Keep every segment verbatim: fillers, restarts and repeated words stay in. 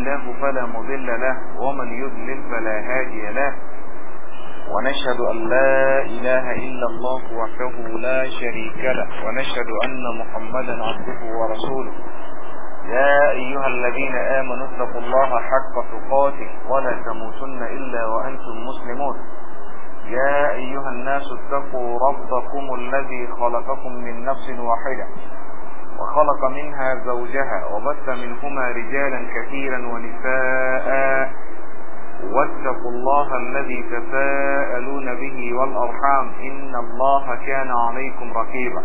الله فلا مضل له ومن يضلل فلا هادي له ونشهد أن لا إله إلا الله وحده لا شريك له ونشهد أن محمدا عبده ورسوله. يا أيها الذين آمنوا اتقوا الله حق تقاته ولا تموتن إلا وأنتم مسلمون. يا أيها الناس اتقوا ربكم الذي خلقكم من نفس واحدة وخلق منها زوجها وبث منهما رجالا كثيرا ونساء واتقوا الله الذي تساءلون به والأرحام إن الله كان عليكم رقيبا.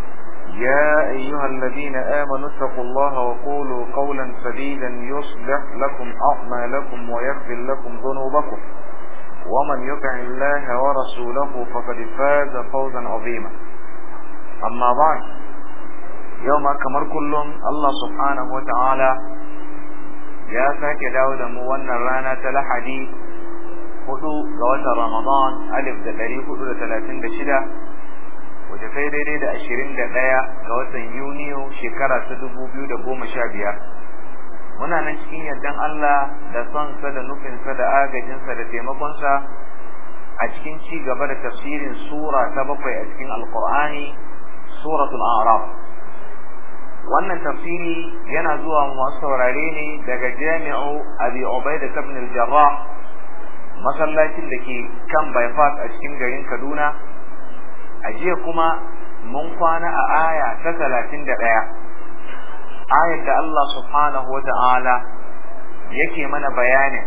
يا أيها الذين آمنوا اتقوا الله وقولوا قولا سديدا يصلح لكم أعمالكم ويغفر لكم ذنوبكم ومن يطع الله ورسوله فقد فاز فوزا عظيما. أما بعد، يوم كمر كلهم الله سبحانه وتعالى يا sake dawo da mu wannan rana ta Lahadi hudu ga watan Ramadan alif da dari hudu da talatin da shida wace sai daidai da ashirin da ɗaya ga watan Yuniyo shekara ta dubu biyu da goma sha biyar. Muna nan cikin yardan Allah da sonsa da nufinsa da agajinsa da taimakonsa a cikin ci gaba da tafsirin sura ta bakwai a cikin Alƙur'ani, suratul A'raf. Wannan tafsiri yana zuwa masu saurare ne daga Jami'u Abi Ubaida ibn al-Jarrah, masallacin da ke kan bypass a cikin garin Kaduna. A jiya kuma mun kwana a aya ta talatin da ɗaya, ayar da Allah subhanahu wa ta'ala yake mana bayanin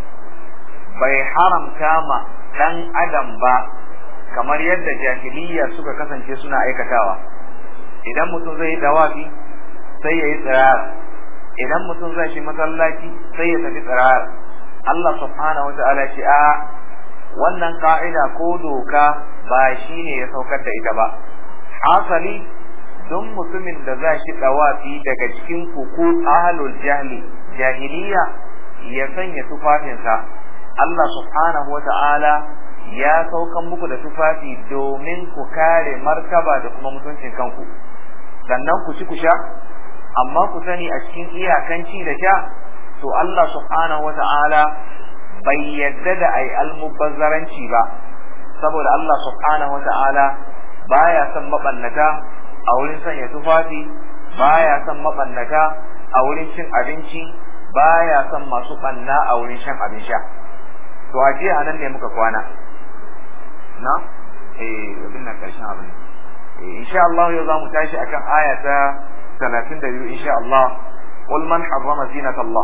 bai haramta ma ɗan adam ba kamar yadda jahiliya suka kasance suna aikatawa. Idan mutum zai yi dawafi sai ya yi tsirar, idan mutum zai shi masallaci sai ya tafi tsirar. Allah subhanahu wa ta'ala ce a wannan ka'ida ko doka ba shi ne ya saukar da ita ba. Asali don mutumin da za shi dawafi daga cikin kuku ahlul jahli jahiliya ya sanya tufafinsa, Allah subhanahu wa ta'ala ya saukan muku da tufafi domin ku kare martaba da kuma mutuncin kanku, sannan ku ci ku sha, amma ku sani a cikin iyakanci da sha to Allah subhanahu wa ta'ala bai yadda da ai almubazzaranci ba, saboda Allah subhanahu wa ta'ala baya son mabannata a wurin sanya tufafi, baya son mabannata a wurin cin abinci, baya son masu banna a wurin shan abin sha. To a jiya anan ne muka kwana na eh abin nan karshen abin eh insha Allah yau zamu tashi akan aya ta talatin da biyu insha Allah. Qul man harrama zinata Allah.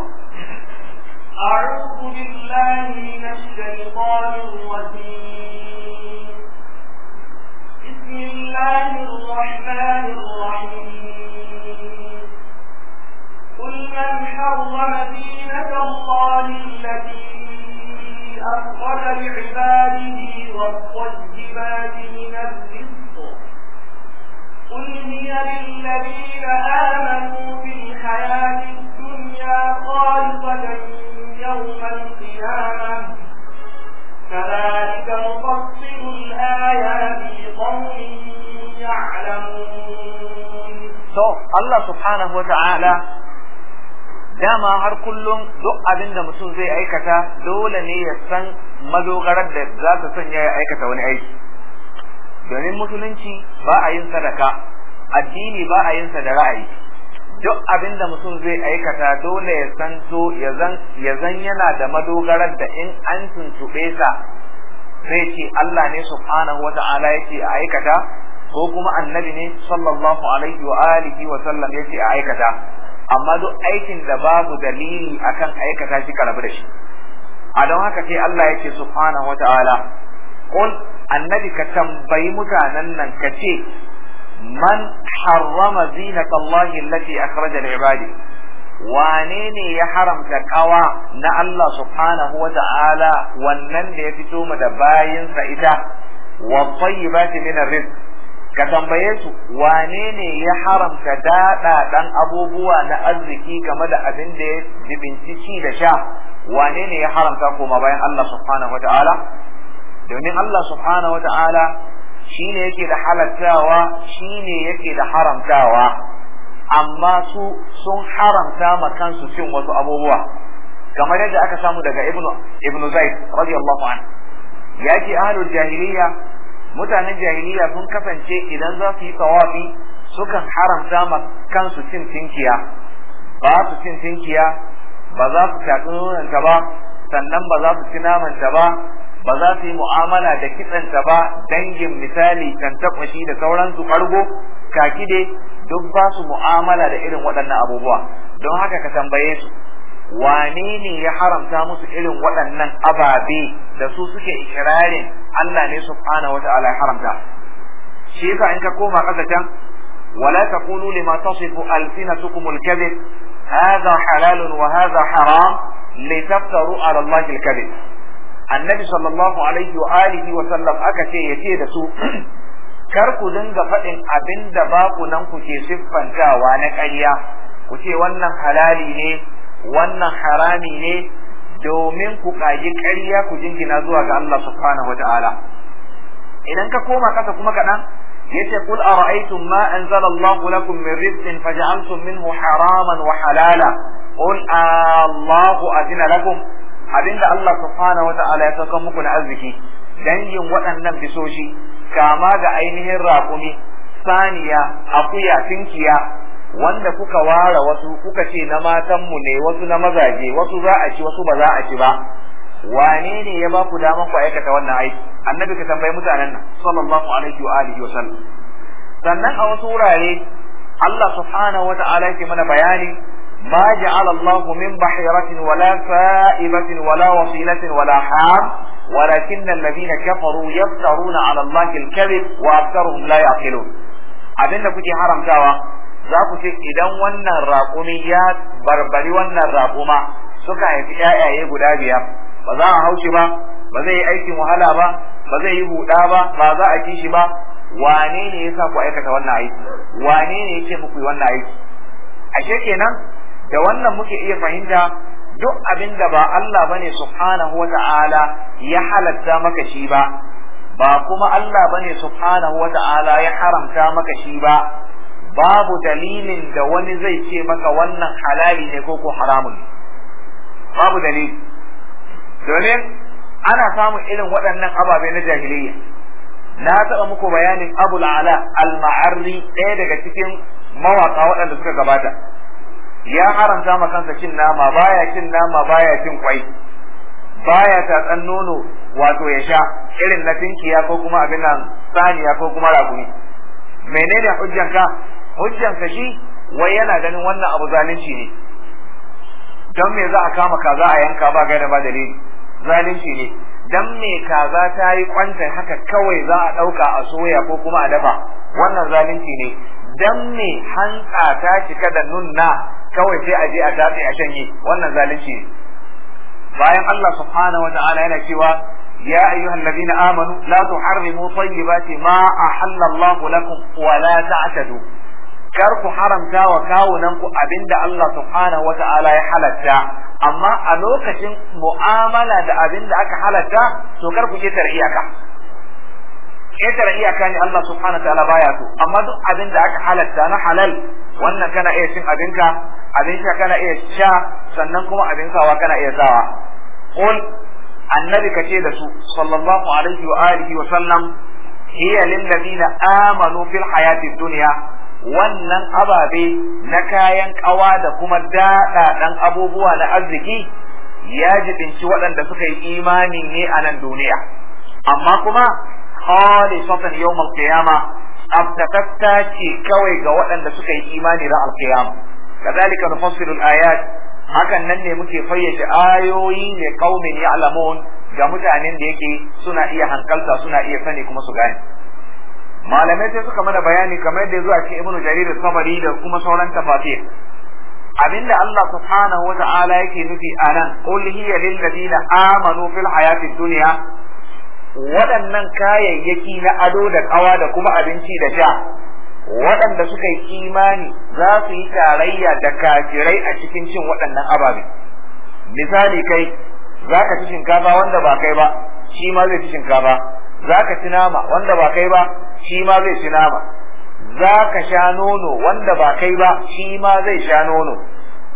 أعوذ بالله من الشيطان الرجيم. بسم الله الرحمن الرحيم. قل من حرم زينة الله التي أخرج لعباده والطيبات من الرزق قل هي للذين آمنوا في الحياة الدنيا خالصة يوم القيامة كذلك نفصل الآيات لقوم يعلمون. So Allah subhanahu wa ta'ala dama har kullum duk abin da mutum zai aikata dole ne ya san madogarar da za ta sanya ya aikata wani aiki. Domin musulunci ba a yin sadaka, addini ba a yin sa da ra'ayi. Duk abin da mutum zai aikata dole ya san to ya zan ya zan yana da madogarar da in an tuntube sa zai ce Allah ne subhanahu wa ta'ala yake a aikata, ko kuma annabi ne sallallahu alaihi wa alihi wa sallam yake a aikata. Amma duk aikin da babu dalili akan aikata shi karabu da shi. A don haka sai Allah yake subhanahu wa ta'ala, qul annabi ka tambayi mutanen nan ka ce man harrama zinata Allah allati akhraja li ibadi, wane ne ya haramta kawa na Allah subhanahu wa ta'ala wannan da ya fito mu da bayinsa ita, wa tayyibati min ar-rizq, ka tambaye su wane ne ya haramta dada dan abubuwa na arziki game da abin da ya jibinci ci da sha, wane ne ya haramta koma bayan Allah subhanahu wa ta'ala? Domin Allah subhanahu wa ta'ala shine yake da halattawa, shine yake da haramtawa, amma su sun haramta ma kansu cin wasu abubuwa. kamar yadda aka samu daga ibnu ibnu zaid radiyallahu anhu yace ahlul jahiliya mutanen jahiliya sun kasance idan za su yi tawafi sukan haramta ma kansu cin tinkiya ba su cin tinkiya ba za su tafi nonanta ba sannan ba za su ci namanta ba ba za su yi mu'amala da kitsanta ba dangin misali kan tabbashi da sauransu kargo kakide duk ba su mu'amala da irin waɗannan abubuwa don haka ka tambaye su wane ne ya haramta musu irin waɗannan ababe da su suke ikirarin Allah ne subhanahu wata'ala ya haramta shi yasa in ka koma ƙasa can wala taqulu lima tasifu alsinatukum alkadhib hadha halalun wa hadha haram litaftaru ala Allah alkadhib annabi sallallahu alaihi wa alihi wa sallam aka ce yace da su kar ku dinga faɗin abinda ba ku nan ku ke siffantawa na ƙarya ku ce wannan halali ne wannan harami ne domin ku kaji ƙarya ku jingina zuwa ga Allah subhanahu wa ta'ala idan ka koma kasa kuma kaɗan yace qul ara'aytum ma anzala Allah lakum min rizqin faj'altum minhu haraman wa halala qul Allahu azina lakum abinda Allah subhanahu wa ta'ala ya saka muku na arziki dangin waɗannan bisoshi kama ga ainihin raƙumi saniya akuya tinkiya wanda kuka ware wasu kuka ce na matanmu ne wasu na mazaje wasu za a ci wasu ba za a ci ba wane ne ya ba ku daman ku aikata wannan aiki annabi ka tambayi mutanen nan sallallahu alaihi wa alihi wa sallam sannan a wasu wurare Allah subhanahu wa ta'ala yake mana bayani ma ja'ala Allahu min bahiratin wala sa'ibatin wala wasilatin wala ham ولكن الذين كفروا يفترون على الله الكذب واكثرهم لا يعقلون abinda kuke haramtawa za ku ce idan wannan raƙumi ya barbari wannan raƙuma suka haifi ƴaƴaye guda biyar ba za a haushi ba ba zai yi aikin wahala ba ba zai yi huda ba ba za a ci shi ba wane ne yasa ku aikata wannan aiki wane ne yake muku wannan aiki ashe kenan da wannan muke iya fahimta duk abin da ba Allah bane subhanahu wa ta'ala ya halatta maka shi ba ba kuma Allah bane subhanahu wa ta'ala ya haramta maka shi ba babu dalilin da wani zai ce maka wannan halali ne ko ko haramun babu dalili domin ana samun irin waɗannan ababe na jahiliya na taɓa muku bayanin Abul Ala al-Ma'arri ɗaya daga cikin mawaka waɗanda suka gabata ya haramta ma kansa cin nama baya cin nama baya cin kwai baya tatsan nono wato ya sha irin na tinkiya ko kuma abin nan saniya ko kuma raguni menene hujjanka hujjanka shi wai yana ganin wannan abu zalunci ne dan me za a kama kaza a yanka ba gaida ba dalili zalunci ne dan me kaza ta yi kwanta haka kawai za a dauka a soya ko kuma a dafa wannan zalunci ne dan me hantsa ta cika da nunna kawai sai a je a datse a shanye wannan zalunci ne bayan Allah subhanahu wa ta'ala yana cewa ya ayyuhal ladina amanu la tuharrimu tayyibati ma ahalla Allah lakum wa la ta'tadu kar ku haramta wa kawunan ku abinda Allah subhanahu wa ta'ala ya halatta amma a lokacin mu'amala da abinda aka halatta to kar ku ketare iyaka ketare iyaka ne Allah subhanahu wa ta'ala baya so amma duk abinda aka halatta na halal wannan kana iya cin abinka abin sha kana iya sha sannan kuma abin sawa kana iya sawa qul annabi kace da su sallallahu alaihi wa alihi wa sallam hiya lil ladina amanu fil hayati dunya wannan ababe na kayan kawa da kuma dada dan abubuwa na arziki ya jibinci waɗanda suka yi imani ne a nan duniya amma kuma khalisatan yawm al-qiyamah abtakatta ce kawai ga waɗanda suka yi imani ran al-qiyamah kadhalika nufassilu al-ayat hakan nan ne muke fayyace ayoyi ne qaumin ya'lamun ga mutanen da yake suna iya hankalta suna iya sani kuma su gane malamai sai suka mana bayani kamar da zuwa cikin ibnu jarir al-sabari da kuma sauran tafasir abinda Allah subhanahu wata'ala yake nufi anan qul hiya lil ladina amanu fil hayati dunya waɗannan kayayyaki na ado da kawa da kuma abinci da sha waɗanda suka yi imani za su yi tarayya da kafirai a cikin cin waɗannan ababe misali kai za ka ci shinkafa wanda ba kai ba shi ma zai ci shinkafa za ka ci nama wanda ba kai ba shi ma zai ci nama za ka sha nono wanda ba kai ba shi ma zai sha nono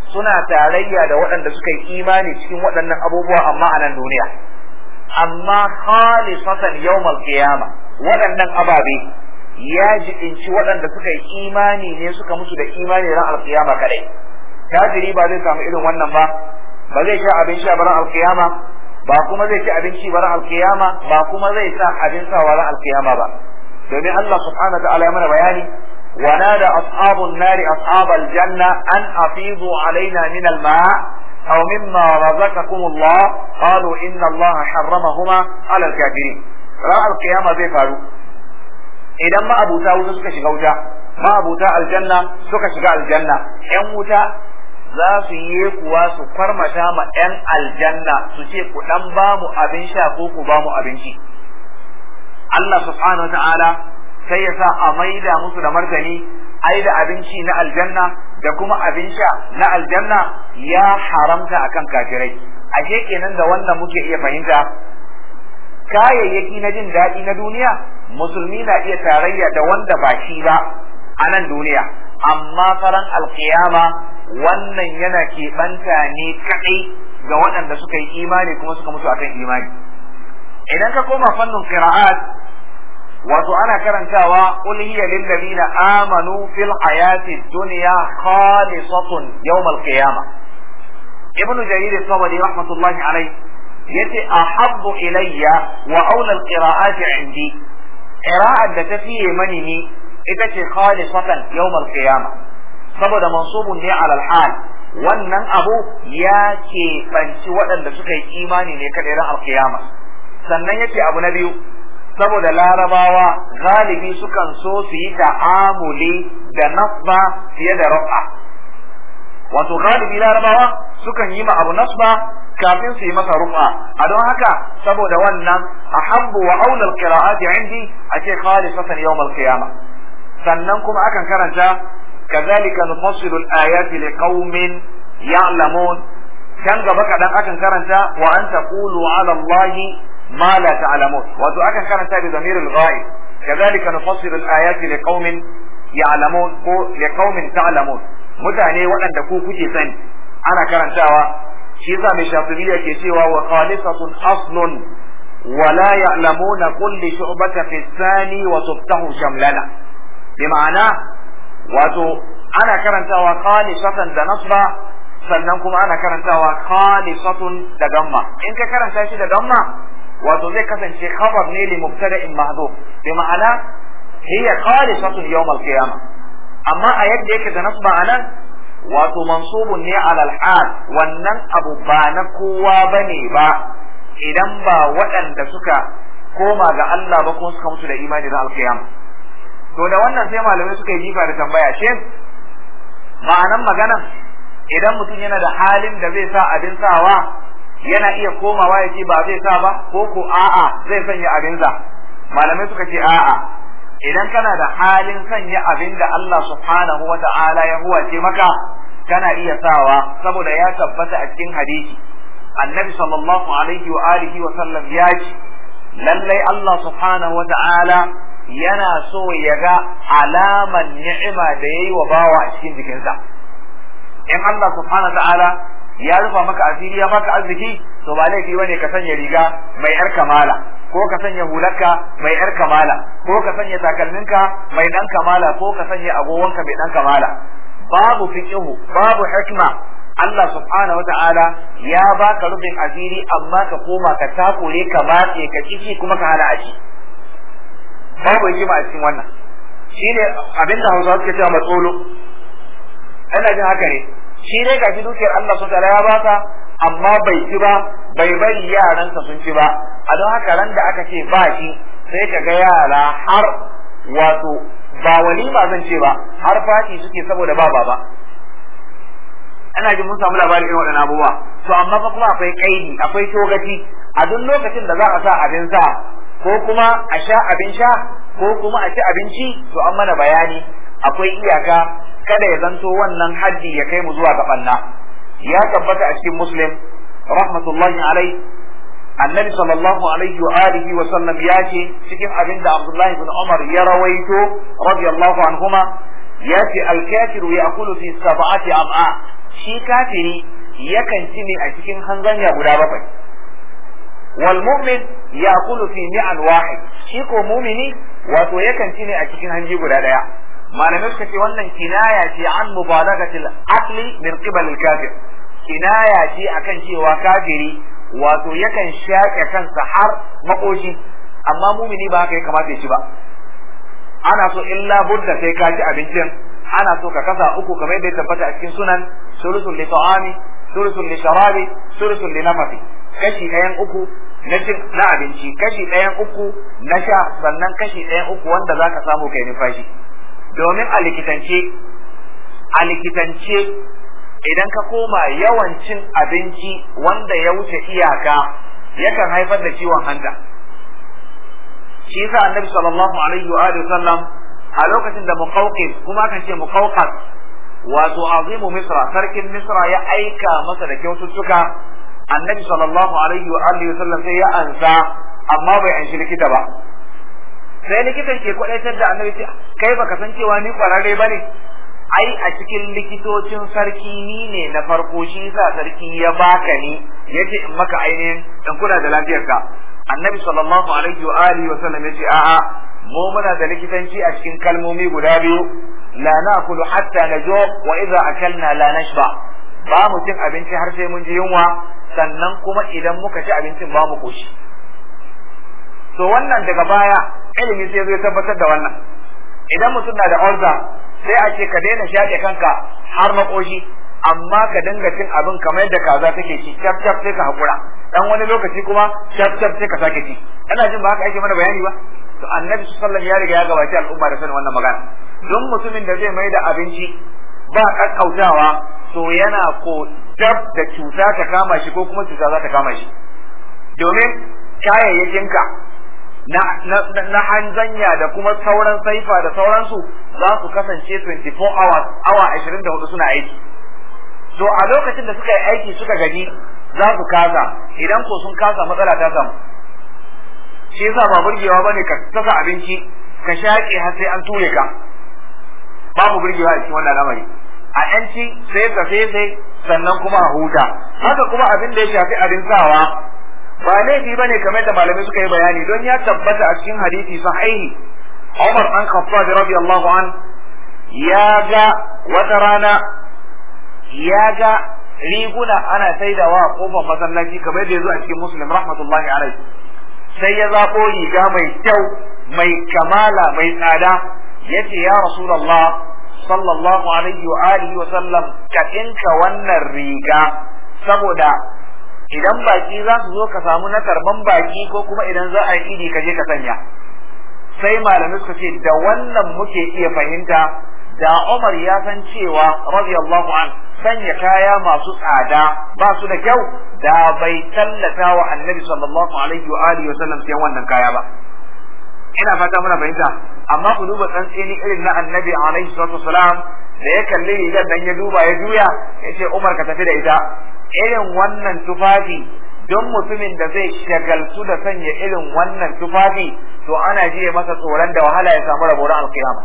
suna tarayya da waɗanda suka yi imani cikin waɗannan abubuwa amma a nan duniya. Amma khalisatan yawmal qiyama waɗannan ababe ya jibinci waɗanda suka yi imani ne suka musu da imani ran alqiyama kadai. Kafiri ba zai samu irin wannan ba, ba zai sha abin sha ran alqiyama, ba kuma zai ci abinci ran alqiyama, ba kuma zai sa abin sa ran alqiyama ba. Domin Allah subhanahu wa ta'ala ya mana bayani ونادى أصحاب النار أصحاب الجنة أن أفيضوا علينا من الماء أو مما رزقكم الله قالوا إن الله حرمهما على الكافرين. رأى القيامة زي فارو إذا ما أبو تاو سكا شغوتا ما أبو تا الجنة سكا شغا الجنة إن وتا za su yi kuwa su farmata ma ‘yan aljanna su ce ku ɗan ba mu abin sha ko ku ba mu abinci. Allah subhanahu wa ta'ala sai ya sa a maida musu da martani ai da abinci na aljanna da kuma abin sha na aljanna ya haramta akan kafirai. Ashe kenan da wannan muke iya fahimta kayayyaki na jin daɗi na duniya musulmi na iya tarayya da wanda ba shi ba a nan duniya, amma faran alkiyama wannan yana keɓanta ne kaɗai ga waɗanda suka yi imani kuma suka mutu akan imani. Idan ka koma fannin qira'at wato ana karantawa qul hiya lil ladina amanu fil hayati dunya khalisatun yawm al qiyamah. Ibn Jarir al-Tabari rahmatullahi alayhi yace ahabbu ilayya wa awla al qira'ati indi, qira'at da tafiye mani ne ita ce khalisatan yawm al qiyamah, saboda mansubun ne ala al hal, wannan abu ya ke banci waɗanda suka yi imani ne kadai ran al qiyamah. Sannan yace abu na biyu, saboda larabawa galibi sukan so su yi ta'amuli da nasba fiye da rafa, wato galibi larabawa sukan yi ma abu nasba kafin su yi masa rufa. A don haka saboda wannan ahabbu wa aula alqira'ati indi ake khalisatan yawm alqiyama. Sannan kuma akan karanta kazalika nufassilu alayati liqaumin ya'lamun, kan gaba kadan akan karanta wa an taqulu ala allahi ma la ta'lamun, wato akan karanta da zamirul ghaib kazalika nufassilu al-ayati liqaumin ya'lamun ko liqaumin ta'lamun, mutane waɗanda ku kuke sani ana karantawa. Shi yasa mai shafi'iyya ke cewa wa khalisatun aslun wa la ya'lamuna kulli shu'bata fi thani wa tuftahu shamlana, bi ma'ana wato ana karantawa khalisatan da nasba, sannan kuma ana karantawa khalisatun da damma. In ka karanta shi da damma wato zai kasance khabar ne li mubtada'in mahdhuf, bi ma'ana hiya khalisatun yawm al-qiyamah. Amma a yadda yake da nasba anan wato mansubun ne ala al-hal, wannan abu ba na kowa bane ba idan ba waɗanda suka koma ga Allah ba kuma suka mutu da imani da al-qiyamah. To da wannan sai malamai suka yi jifa da tambaya, shin ma'anan magana idan mutum yana da halin da zai sa abin sawa yana iya komawa ya ce ba zai sa ba, ko ko a'a zai sanya abinsa? Malamai suka ce a'a, idan kana da halin sanya abin da Allah subhanahu wa ta'ala ya huwace maka kana iya sawa, saboda ya tabbata a cikin hadisi annabi sallallahu alaihi wa alihi wa sallam ya ce lallai Allah subhanahu wa ta'ala yana so ya ga alaman ni'ima da yayi wa bawa a cikin jikinsa. In Allah subhanahu wa ta'ala ya rufa maka asiri ya baka arziki, to ba laifi bane ka sanya riga mai yar kamala, ko ka sanya hularka mai yar kamala, ko ka sanya takalminka mai dan kamala, ko ka sanya agogonka mai dan kamala. Babu fiqhu, babu hikma. Allah subhanahu wata'ala ya baka rufin asiri amma ka koma ka takure ka matse ka kici kuma ka hana aci. Babu hikima a cikin wannan. Shine abinda Hausawa suke cewa matsolo. Ina jin haka ne. Shi dai gashi dukiyar Allah subhanahu wata'ala ya baka amma bai ci ba, bai bari yaransa sun ci ba. A don haka ran da aka ce ba shi sai ka ga yara har wato ba walima zan ce ba, har fati suke saboda ba baba. Ana jin mun samu labarin irin waɗannan abubuwa. To amma fa kuma akwai kaidi, akwai togaci. A duk lokacin da za a sa abin sa ko kuma a sha abin sha ko kuma a ci abinci, to an mana bayani akwai iyaka, kada ya zanto wannan haddi ya kai mu zuwa ga banna. Ya tabbata a cikin Muslim rahmatullahi alai, annabi sallallahu alaihi wa alihi wa sallam ya ce cikin abin da Abdullahi ibn Umar ya rawaito radiyallahu anhuma, ya ce al-kafiru ya'kulu fi sab'ati am'a, shi kafiri yakan ci ne a cikin hanzanya guda bakwai wal mu'min yaqulu fi ni'an wahid shi ko mu'mini wato yakan ci ne a cikin hanji guda daya malamai suka ce wannan kinaya ce an mubalagatil aqli min qibal al kafir kinaya ce akan cewa kafiri wato yakan shaƙe kansa har makoshi amma mu'mini ba haka ya kamata ya ci ba ana so illa budda sai ka ci abincin ana so ka kasa uku kamar yadda ya tabbata a cikin sunan sulusul li ta'ami sulusul li sharabi sulusul li nafasi kashi ɗayan uku na cin na abinci kashi ɗayan uku na sha sannan kashi ɗayan uku wanda zaka samu kai numfashi domin a likitance a likitance idan ka koma yawan cin abinci wanda ya wuce iyaka yakan haifar da ciwon hanta shi yasa annabi sallallahu alaihi wa alihi sallam a lokacin da muqawqis kuma kan ce muqawqas wato azimu misra sarkin misra ya aika masa da kyaututtuka annabi sallallahu alaihi wa alihi sallam sai ya ansa amma bai anshi likita ba sai likitan ke kwadaitar da annabi ce kai baka san cewa ni kwararre bane ai a cikin likitocin sarki ni ne na farko shi yasa sarki ya baka ni yace in maka ainihin dan kula da lafiyarka annabi sallallahu alaihi wa alihi wa sallam yace a'a mu muna da likitanci a cikin kalmomi guda biyu la na'kulu hatta najo wa idza akalna la nashba ba mu cin abinci har sai mun ji yunwa sannan kuma idan muka ci abincin ba mu koshi to wannan daga baya ilimi sai zai tabbatar da wannan idan mutum na da ulcer sai a ce ka daina shaƙe kanka har makoshi amma ka dinga cin abin kamar yadda kaza take ci cap cap sai ka hakura dan wani lokaci kuma cap cap sai ka sake ci ana jin ba haka ake mana bayani ba to annabi sallallahu alaihi wasallam ya riga ya gabaci al'umma da sanin wannan magana don mutumin da zai mai da abinci ba kakkautawa to yana ko dab da cuta ta kama shi ko kuma cuta za ta kama shi domin kayayyakinka na na na hanzanya da kuma sauran saifa da sauransu za su kasance twenty-four hours awa ashirin da hudu suna aiki to a lokacin da suka yi aiki suka gaji za su kasa idan ko sun kasa matsala ta samu shi yasa ba burgewa bane ka saka abinci ka shaƙe har sai an ture ka babu burgewa a cikin wannan lamari a yanci sai ka sai sai sannan kuma a huta haka kuma abin da ya shafi abin sawa ba laifi bane kamar da malamai suka yi bayani don ya tabbata a cikin hadisi sahihi Umar dan Khattab radiyallahu an ya ga wata rana ya ga riguna ana saidawa a kofar masallaci kamar da yazo a cikin Muslim rahmatullahi alaihi sai ya zabo riga mai kyau mai kamala mai tsada yace ya Rasulullah sallallahu alaihi wa alihi wa sallam ka dinka wannan riga saboda idan baki za su zo ka samu na karban baki ko kuma idan za a yi idi ka je ka sanya sai malamai suka ce da wannan muke iya fahimta da Umar ya san cewa radiyallahu an sanya kaya masu tsada ba su da kyau da bai tallata wa annabi sallallahu alaihi wa alihi wa sallam sai wannan kaya ba ina fata muna fahimta amma ku duba tsantseni irin na annabi alaihi salatu wasalam da ya kalli rigar dan ya duba ya juya ya ce Umar ka tafi da ita irin wannan tufafi don mutumin da zai shagaltu da sanya irin wannan tufafi to ana jiye masa tsoron da wahala ya samu rabo ran alkiyama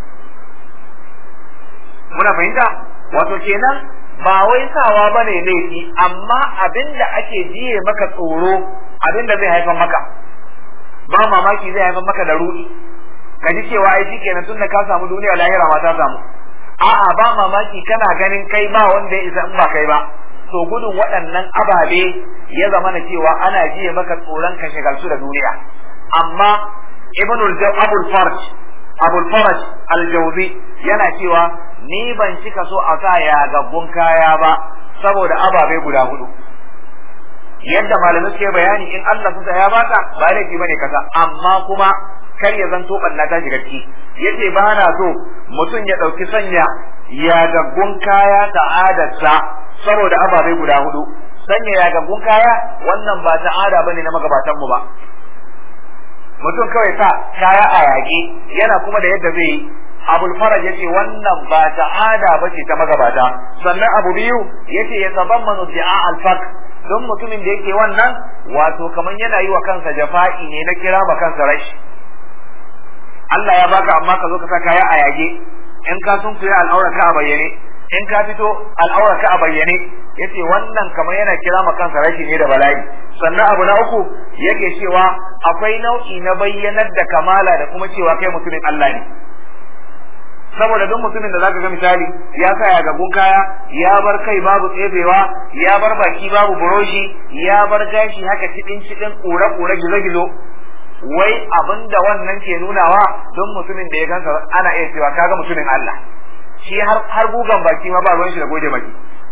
muna fahimta wato kenan ba wai sawa bane laifi amma abinda ake jiye maka tsoro abinda zai haifar maka ba mamaki zai haifar maka da rudi ka ji cewa ai shikenan tunda ka samu duniya lahira ma ta samu a'a ba mamaki kana ganin kai ba wanda ya isa in ba kai ba to gudun waɗannan ababe ya zama na cewa ana jiye maka tsoron ka shagaltu da duniya amma ibnul abul farj abul farj al-jawzi yana cewa ni ban cika so a sa ya gaggun kaya ba saboda ababe guda hudu yadda malamai suke bayani in Allah kusa ya baka ba laifi bane kaza amma kuma kar ya zanto banna ta shiga ciki yace ba na so mutum ya dauki sanya ya gaggun kaya ta'adarsa saboda ababai guda hudu sanya ya gaggun kaya wannan ba ta'ada bane na magabatan mu ba mutum kawai sa kaya a yaƙi yana kuma da yadda zai abul faraj yace wannan ba ta'ada bace ta magabata sannan abu biyu yace ya tabammanu di'a al-faq don mutumin da yake wannan wato kaman yana yi wa kansa jafa'i ne na kira ma kansa rashi Allah ya baka amma ka zo ka sa kaya a yage in ka sun kuya al'aura ka a bayyane in ka fito al'aurarka a bayyane, yace wannan kamar yana kira ma kansa rashi ne da bala'i. Sannan abu na uku yake cewa akwai nau'i na bayyanar da kamala da kuma cewa kai mutumin Allah ne. Saboda duk mutumin da zaka ga misali ya sa ya gagun kaya, ya bar kai babu tsefewa, ya bar baki babu buroshi, ya bar gashi haka cidin cidin kura kura gizo gizo, wai abinda wannan ke nunawa don mutumin da ya gansa ana iya cewa kaga mutumin Allah. Shi har har bugan baki ma ba ruwan shi da goje baki.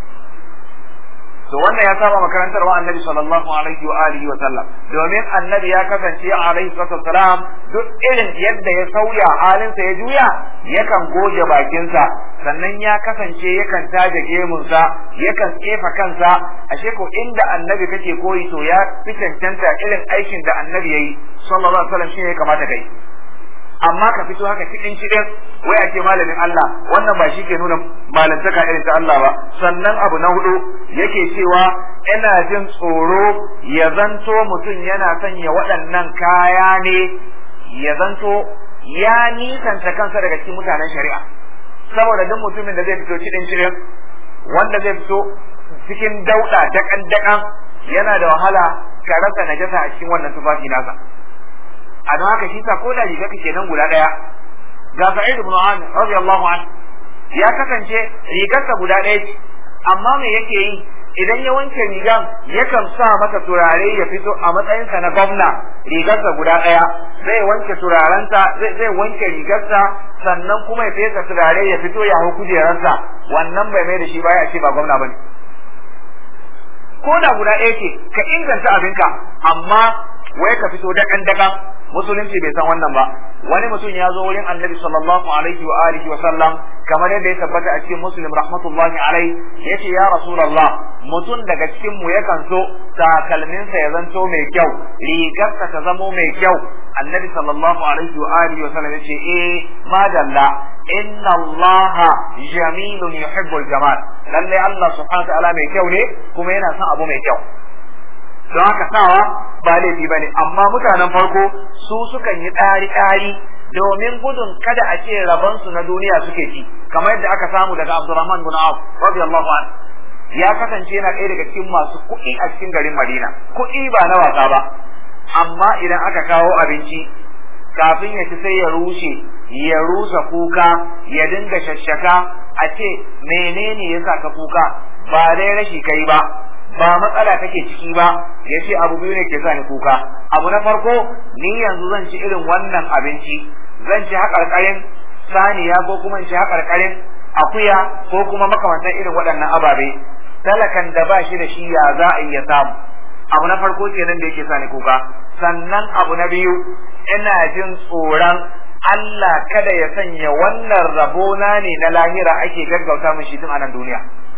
To wannan ya saba makarantar wa Annabi sallallahu alaihi wa alihi wa sallam, domin Annabi ya kasance alaihi wasallam duk irin yadda ya sauya halinsa ya juya yakan goge bakinsa, sannan ya kasance yakan taje gemunsa, yakan tsefa kansa. Ashe ko inda Annabi kake koyi to ya fi cancanta irin aikin da Annabi yayi sallallahu alaihi wa sallam shine ya kamata kai. Amma ka fito haka cikin cikin wai ake malamin Allah, wannan ba shi ke nuna malantaka irin ta Allah ba. Sannan abu na hudu yake cewa ina jin tsoro ya zanto mutum yana sanya waɗannan kaya ne, ya zanto ya nisanta kansa daga cikin mutanen shari'a. Saboda duk mutumin da zai fito cikin cikin, wanda zai fito cikin dauɗa dakan dakan, yana da wahala ka rasa najasa a cikin wannan tufafi nasa. A don haka shi sa ko da riga kake nan guda daya, ga Sa'id ibn Amir radiyallahu anhu ya kasance rigarsa guda daya ce, amma me yake yi idan ya wanke rigan yakan sa mata turare ya fito a matsayinsa na gwamna. Rigarsa guda daya zai wanke turarenta, zai zai wanke rigarsa, sannan kuma ya fesa turare ya fito ya hau kujerarsa. Wannan bai mai da shi baya ce ba gwamna bane. Ko da guda ɗaya ce ka inganta abinka, amma wai ka fito dakan dakan, musulunci bai san wannan ba. Wani mutum ya zo wurin Annabi sallallahu alaihi wa alihi wa sallam, kamar yadda ya tabbata a cikin Muslim rahmatullahi alaihi, yace ya Rasulullah, mutum daga cikin mu yakan so takalminsa ya zanto mai kyau, rigarsa ta zamo mai kyau. Annabi sallallahu alaihi wa alihi wa sallam yace eh madalla, inna Allah jamilun yuhibbul jamal. Lalle Allah subhanahu wa ta'ala mai kyau ne kuma yana son abu mai kyau. Don haka sawa ba laifi bane, amma mutanen farko su sukan yi ɗari ɗari domin gudun kada a ce rabansu na duniya suke ci, kamar yadda aka samu daga Abdurrahman bin Auf radiyallahu anhu. Ya kasance yana ɗaya daga cikin masu kuɗi a cikin garin Madina, kuɗi ba na wasa ba. Amma idan aka kawo abinci, kafin ya ci sai ya rushe, ya rusa kuka, ya dinga shashshaka, a ce menene yasa ka kuka? Ba dai rashi kai ba, ba matsala take ciki ba. Ya ce abu biyu ne ke sa ni kuka. Abu na farko, ni yanzu zan ci irin wannan abinci, zan ci haƙarƙarin saniya ko kuma in ci haƙarƙarin akuya ko kuma makamantan irin waɗannan ababe. Talakan da ba shi da shi ya za a iya samu. Abu na farko kenan da yake sa ni kuka. Sannan abu na biyu, ina jin tsoron Allah kada ya sanya wannan rabona ne na lahira ake gaggauta min shi tun a nan duniya.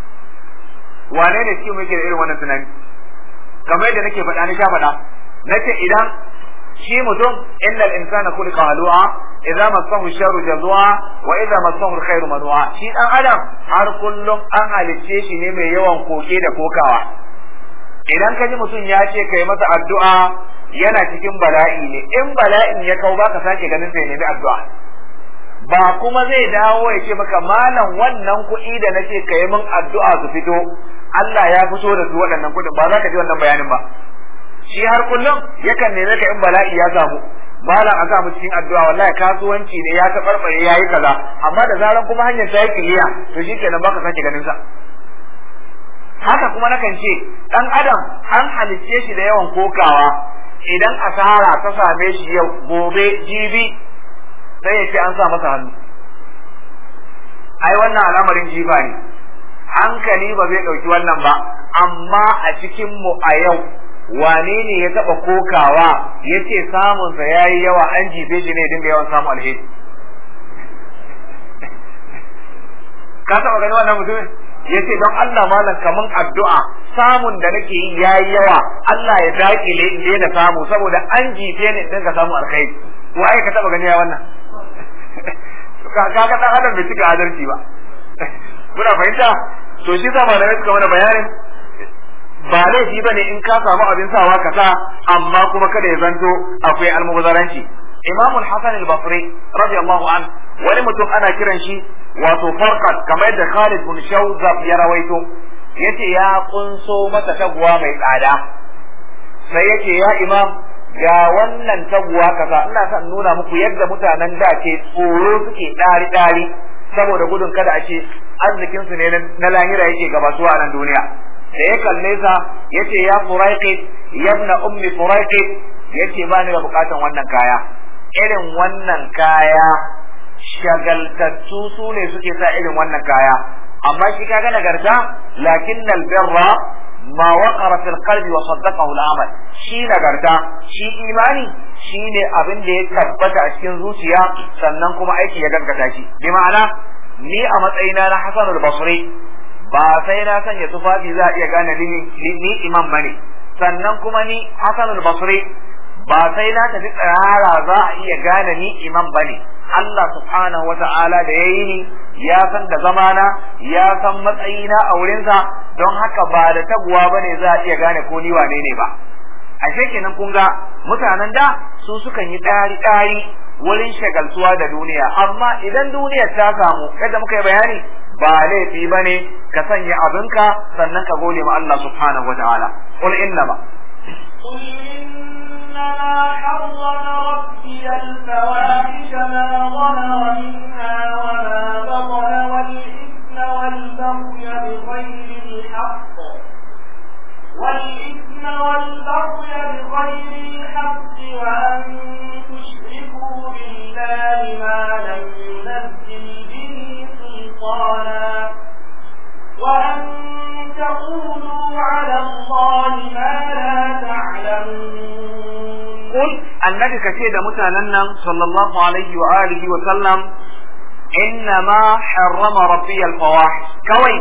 Wane ne cikin muke da irin wannan tunani? Kamar yadda nake faɗa ni sha faɗa, nace idan shi mutum innal insana khuliqa halu'a idza massahu sharru jazua wa idza massahu alkhairu manua. Shi dan adam har kullum an halicce shi ne mai yawan koke da kokawa. Idan ka ji mutum ya ce kai masa addu'a yana cikin bala'i ne, in bala'in ya kau baka sake ganin sai nemi addu'a. Ba kuma zai dawo ya ce maka malam wannan kuɗi da nace kai min addu'a su fito, Allah ya fito da su waɗannan kuɗin, ba za ka ji wannan bayanin ba. Shi har kullum yakan neme ka in bala'i ya samu, malam a sa mu cikin addu'a, wallahi kasuwanci ne ya taɓarɓare ya yi kaza, amma da zaran kuma hanyar ta yi kiliya to shi kenan baka sake ganin sa. Haka kuma nakan ce ɗan adam an halicce shi da yawan kokawa. Idan asara ta same shi yau, gobe, jibi, sai ya ce an sa masa hannu. Ai wannan al'amarin jifa ne, hankali ba zai ɗauki wannan ba. Amma a cikin mu a yau, wane ne ya taɓa kokawa ya ce samunsa ya yi yawa, an jife shi ne dinga yawan samun alheri? Ka taɓa gani wannan mutumin ya ce don Allah malam kaman addu'a, samun da nake yi ya yi yawa, Allah ya daƙile in daina samu saboda an jife ni in dinga samu alkhairi? Waye ka taɓa gani ya wannan? Kaga ɗan adam bai cika adalci ba. Muna fahimta? To shi zama da suka mana bayanin ba laifi bane in ka samu abin sawa ka sa, amma kuma kada ya zanto akwai almubazaranci. Imam al-Hasan al-Basri radiyallahu anhu, wani mutum ana kiran shi wato farqat kamar da Khalid bin Shawzab ya rawaito yace ya kunso masa taguwa mai tsada sai yace ya imam ga wannan taguwa kaza ina son nuna muku yadda mutanen da ke tsoro suke dari dari saboda gudun kada a ce arzikin su ne na lahira yake gabatuwa a nan duniya da ya kalle sa yace ya Furaiqit yabna ummi Furaiqit yace ba ni da bukatan wannan kaya irin wannan kaya shagaltattu su ne suke sa irin wannan kaya amma shi kaga nagarta lakinnal birra ma waqara fil qalbi wa saddaqahu al amal shi nagarta shi imani shine abin da ya tabbata a cikin zuciya sannan kuma aiki ya gaskata shi bi ma'ana ni a matsayina na Hasan al-Basri ba sai na sanya tufafi za a iya gane ni imam bane sannan kuma ni Hasan al-Basri ba sai na tafi tsirara za a iya gane ni imam bane Allah subhanahu wata'ala da yayi ni ya san da zamana ya san matsayina a wurinsa don haka ba da taguwa bane za a iya gane ko ni wane ne ba ashe kenan kun ga mutanen da su sukan yi ɗari ɗari wurin shagaltuwa da duniya amma idan duniyar ta samu yadda muka yi bayani ba laifi bane ka sanya abinka sannan ka gode ma Allah subhanahu wata'ala qul inna ba إنما حرم ربي الفواحش ما ظهر منها وما بطن والإثم والبغي بغير الحق والإثم والبغي بغير الحق وأن تشركوا بالله ما لم ينزل به سلطانا وأن تقولوا على الله ما لا تعلمون قل النبي كثير متانا صلى الله عليه وآله وسلم إنما حرم ربي الفواحش كوي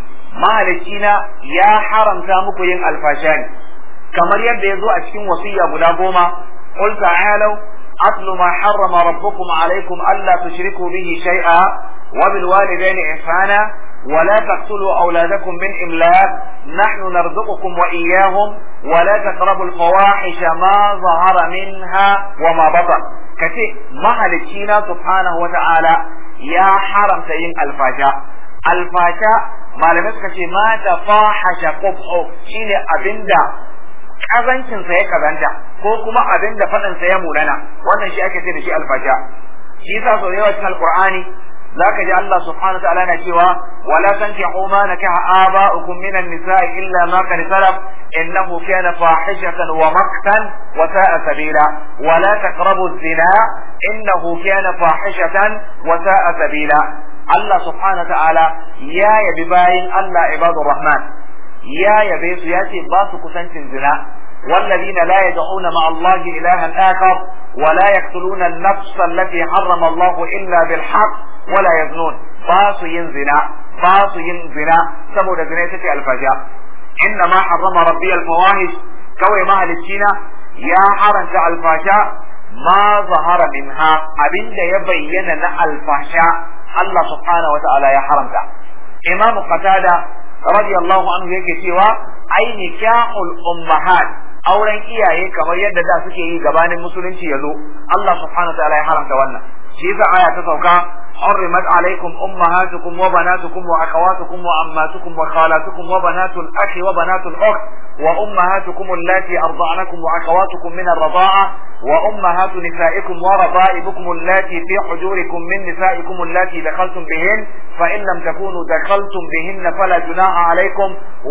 ما لكينا يا حرم تامكو ين الفاشان كما يبدأ يزوء أشكين وصية بلاغوما قل تعالوا أتل ما حرم ربكم عليكم ألا تشركوا به شيئا وبالوالدين إحسانا ولا تقتلوا أولادكم من إملاق نحن نرزقكم وإياهم ولا تقربوا الفواحش ما ظهر منها وما بطن كتي مهلكينا سبحانه وتعالى يا حرم سين الفاشا الفاشا ما لم يسكتي ما تفاحش قبحه شيني أبندا ƙazancinsa ya ƙazanta ko kuma abin da faɗinsa ya munana wannan shi ake ce da shi alfasha shi yasa sau yawa cikin alqur'ani zaka ji Allah subhanahu wa ta'ala na cewa wala tankihu ma nakaha aba'ukum minan nisa'i illa ma qad salaf innahu kana fahishatan wa maqtan wa sa'a sabila wala taqrabu az-zina innahu kana fahishatan wa sa'a sabila Allah subhanahu wa ta'ala ya yabi bayin Allah ibadur rahman ya yabe su ya ce ba su kusancin zina والذين لا يدعون مع الله إلها آخر ولا يقتلون النفس التي حرم الله إلا بالحق ولا يزنون باص ينزنا باص ينزنا سبو دزنيتك الفجاء إنما حرم ربي الفواحش كوي ما هلتشينا يا حرنك الفاشاء ما ظهر منها أبن يبين الفاشاء الله سبحانه وتعالى يا حرمك إمام قتادة رضي الله عنه yake cewa ai nikahul ummahat auren iyaye kamar yadda da suke yi gabanin musulunci yazo Allah subhanahu wa ta'ala ya haramta wannan shi yasa aya ta sauka حرمت عليكم أمهاتكم وبناتكم وأخواتكم وعماتكم وخالاتكم وبنات الأخ وبنات الأخت وأمهاتكم اللاتي أرضعنكم وأخواتكم من الرضاعة وأمهات نسائكم وربائبكم اللاتي في حجوركم من نسائكم اللاتي دخلتم بهن فإن لم تكونوا دخلتم بهن فلا جناح عليكم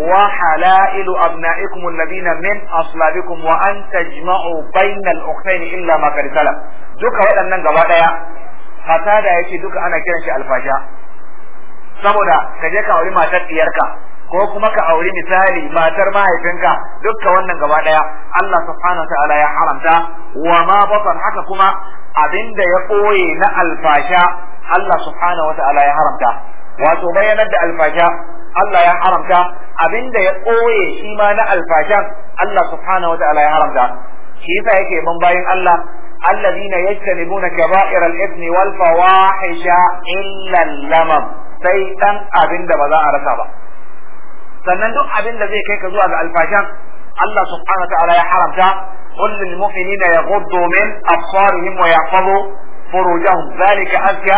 وحلائل أبنائكم الذين من أصلابكم وأن تجمعوا بين الأختين إلا ما قد سلف duka waɗannan gaba ɗaya fasada yace duka ana kiran shi alfasha saboda ka je ka auri matar diyarka ko kuma ka auri misali matar mahaifinka duka wannan gaba ɗaya Allah subhanahu wataala ya haramta wa ma batan haka kuma abinda ya koye na alfasha Allah subhanahu wataala ya haramta wato bayanar da alfasha Allah ya haramta abinda ya koye shi ma na alfashan Allah subhanahu wataala ya haramta shi yasa yake ban bayin Allah الذين يجتنبون كبائر الإثم والفواحش إلا اللمم sai dan abin da ba za a rasa ba sannan duk abin da zai kai ka zuwa ga alfashan Allah subhanahu wa ta'ala ya haramta qul lil mu'minina yaghuddu min absarihim wa yahfazu furujahum dhalika azka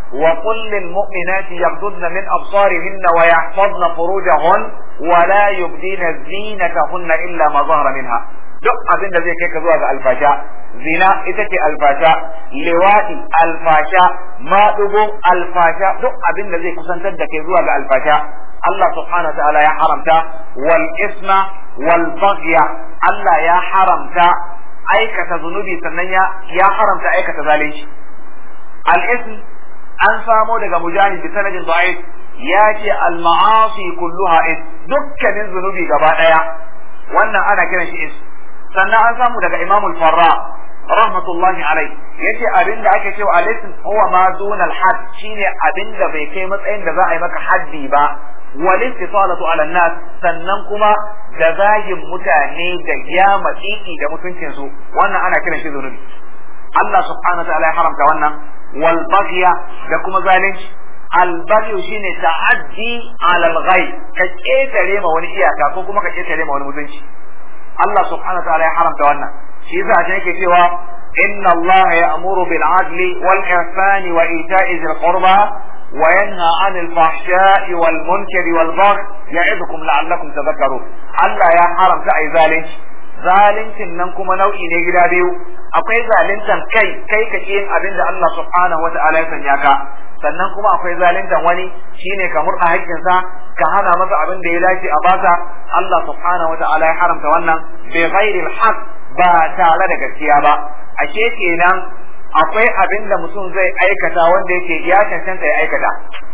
وقل للمؤمنات يغضضن من أبصارهن ويحفظن فروجهن ولا يبدين زينتهن إلا ما ظهر منها. duk abin da zai kai ka zuwa ga alfasha, zina ita ce alfasha, liwaɗi alfasha, maɗugo alfasha, duk abin da zai kusantar da kai zuwa ga alfasha Allah subhanahu wa ta'ala ya haramta. Wal isma wal baghya, Allah ya haramta aikata zunubi, sannan ya ya haramta aikata zalunci. Al ism an samo daga mujahid bi sanadin da'if, ya ce al ma'asi kulluha is, dukkanin zunubi gaba daya wannan ana kiran shi is. Sannan an samu daga Imam al-Farra rahmatullahi alai, yace abin da ake cewa al-ism huwa ma duna al-hadd, shine abin da bai kai matsayin da za a yi maka haddi ba. Wal istitalatu ala an-nas, sannan kuma da zagin mutane da yama tsiki da mutuncin su, wannan ana kiran shi zunubi. Allah subhanahu wa ta'ala ya haramta wannan. Wal baghya, da kuma zalunci. Al baghyu shine ta'addi ala al-ghayr, ka ketare ma wani iyaka ko kuma ka ketare ma wani mutunci. Allah subhanahu wa ta'ala ya haramta wannan. Shi yasa a yake cewa inna Allah ya'muru bil adli wal ihsani wa ita'i dhil qurba wa yanha 'anil fahsha'i wal munkari wal baghi ya'idukum la'allakum tadhakkarun. Allah ya haramta ai zalunci. Zaluncin nan kuma nau'i ne gida biyu. Akwai zaluntan kai, kai ka yin abin da Allah subhanahu wa ta'ala ya sanya ka. Sannan kuma akwai zaluntan wani, shine ka murɗa haƙƙinsa, ka hana masa abin da ya dace a basa. Allah subhanahu wa ta'ala ya haramta wannan bi ghairi al-haq, ba tare da gaskiya ba. Ashe kenan akwai abin da mutum zai aikata wanda yake ya cancanta ya aikata.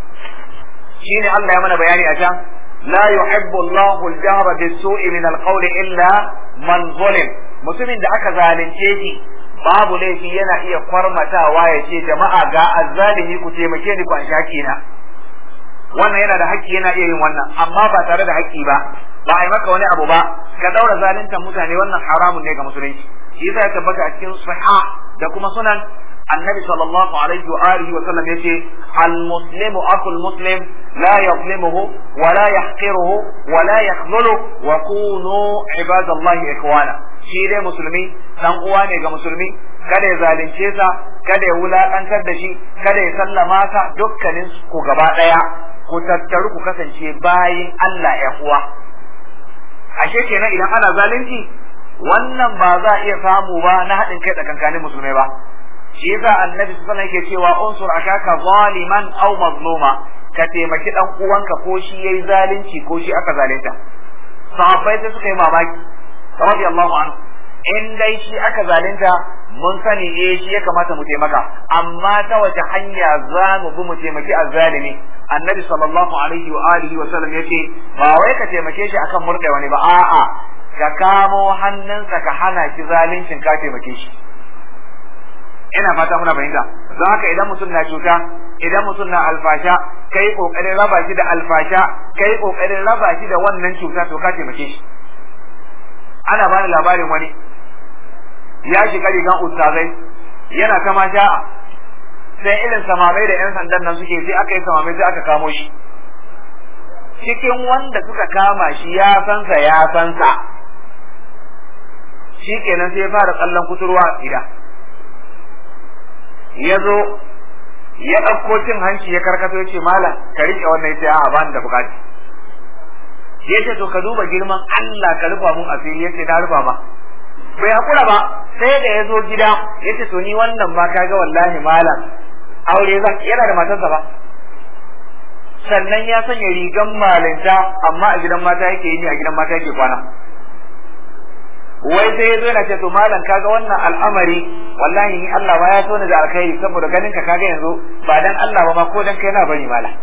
Shine Allah ya mana bayani a can, la yuhibbu Allahu al-jahra bis-su'i min al-qawli illa man zulim. Mutumin da aka zalunce shi babu laifi yana iya kwarmatawa ya ce jama'a ga azzalimi ku taimake ni ku an shaki na. Wannan yana da haƙƙi, yana iya yin wannan, amma ba tare da haƙƙi ba, ba a yi maka wani abu ba, ka daura zaluntar mutane, wannan haramun ne ga musulunci. Shi yasa ya tabbata a cikin sahih da kuma sunan annabi sallallahu alaihi wa alihi wa sallam yace al muslimu akul muslim la yuzlimuhu wa la yahqiruhu wa la yakhdhulu wa kunu ibadallahi ikhwana. Shi dai musulmi dan uwa ne ga musulmi, kada ya zalunce sa, kada ya wulakantar da shi, kada ya sallama sa, dukkanin ku gaba daya ku tattaru ku kasance bayin Allah ya uwa. Ashe kenan idan ana zalunci, wannan ba za a iya samu ba na haɗin kai tsakankanin musulmai ba. Shi yasa annabi sallallahu alaihi wasallam yake cewa unsur akaka zaliman aw mazluma, ka taimaki dan uwanka ko shi yayi zalunci ko shi aka zalunta. Sahabbai sai suka yi mamaki radiyallahu anhu, in dai shi aka zalunta mun sani eh shi ya kamata mu taimaka, amma ta wace hanya za mu bi mu taimaki azzalimi? Annabi sallallahu alaihi wa alihi wa sallam yace ba wai ka taimake shi akan murɗe wani ba, a'a ka kamo hannunsa ka hana shi zaluncin, ka taimake shi. Ina fata muna fahimta. Don haka idan mutum na cuta, idan mutum na alfasha, kai kokarin raba shi da alfasha, kai kokarin raba shi da wannan cuta, to ka taimake shi. Ana bani labarin wani ya shiga rigan ustazai yana ta masha'a, sai irin samamai da yan sandan nan suke, sai aka yi samamai sai aka kamo shi. Cikin wanda suka kama shi ya sansa ya sansa, shi kenan sai ya fara tsallan kuturwa ida, ya zo ya ɗauko cin hanci ya karkato ya ce malam ka riƙe wannan, ya ce a'a ba ni da buƙaci. Ya ce to ka duba girman Allah ka rufa mun asiri, ya ce na rufa ma. Bai hakura ba, sai da ya zo gida ya ce to ni wannan ma kaga wallahi malam aure zan, yana da matarsa ba, sannan ya sanya rigan malinta amma a gidan mata yake yi, a gidan mata yake kwana. Wai sai ya zo yana ce to malam kaga wannan al'amari wallahi ni Allah ba ya so ni da alkhairi, saboda ganin ka kaga yanzu ba dan Allah ba ma ko dan kai na bari malam.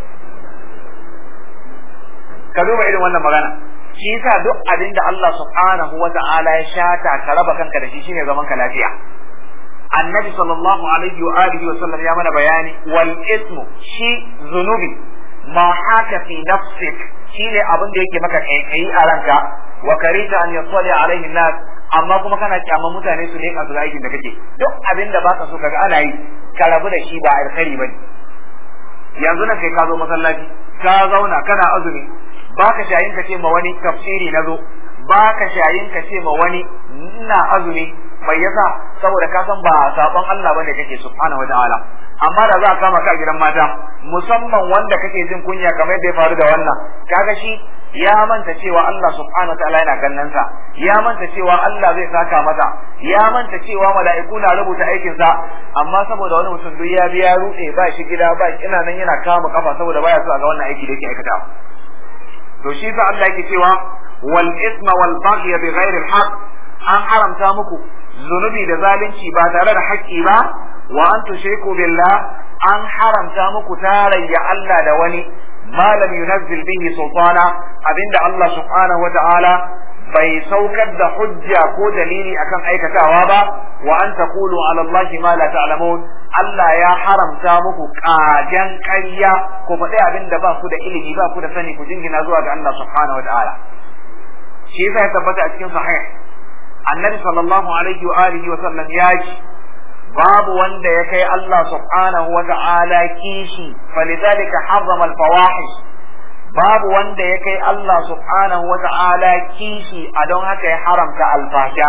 Ka duba irin wannan magana. Shi yasa duk abin da Allah subhanahu wa ta'ala ya shata ka raba kanka da shi shine zaman ka lafiya. Annabi sallallahu alaihi wa alihi wa sallam ya mana bayani, wal ismu, shi zunubi ma haka fi nafsik, shine abin da yake maka kai a ranka, wa karita an yasali alaihi nas, amma kuma kana kyama mutane su ne a su aikin da kake. Duk abin da baka so kaga ana yi, ka rabu da shi, ba alkhairi bane. Yanzu nan kai ka zo masallaci, ka zauna kana azumi, baka shayin ka ce ma wani tafsiri nazo, baka shayin ka ce ma wani ina azumi, bai yasa saboda ka san ba sabon Allah bane kake subhanahu wataala. amma da za a kama ka a gidan mata, musamman wanda kake jin kunya kamar yadda ya faru da wannan, kaga shi ya manta cewa Allah subhanahu wataala yana ganin sa, ya manta cewa Allah zai saka masa, ya manta cewa mala'iku na rubuta aikin sa, amma saboda wani mutum duk ya biya ruɗe ba shi gida ba ina nan yana kama kafa saboda baya so a ga wannan aiki da yake aikata. To shi sa Allah yake cewa wal isma wal baghy bi ghairi al haqq, an haramta muku zunubi da zalunci ba tare da haƙƙi ba, wa an tushriku billah, an haramta muku tarayya Allah da wani ma lam yunazzil bihi sultana, abinda Allah subhanahu wata'ala bai saukar da hujja ko dalili akan aikatawa ba, wa an taqulu ala Allahi ma la ta'lamun, Allah ya haramta muku kajan ƙarya ko faɗi abinda ba ku da ilimi ba ku da sani ku jingina zuwa ga Allah subhanahu wata'ala. Shi yasa ya tabbata a cikin sahih annabi sallallahu alaihi wa alihi wa sallam ya ce babu wanda ya kai Allah subhanahu wa ta'ala kishi, falidhalika harrama al-fawahish, babu wanda ya kai Allah subhanahu wa ta'ala kishi, a don haka ya haramta alfasha.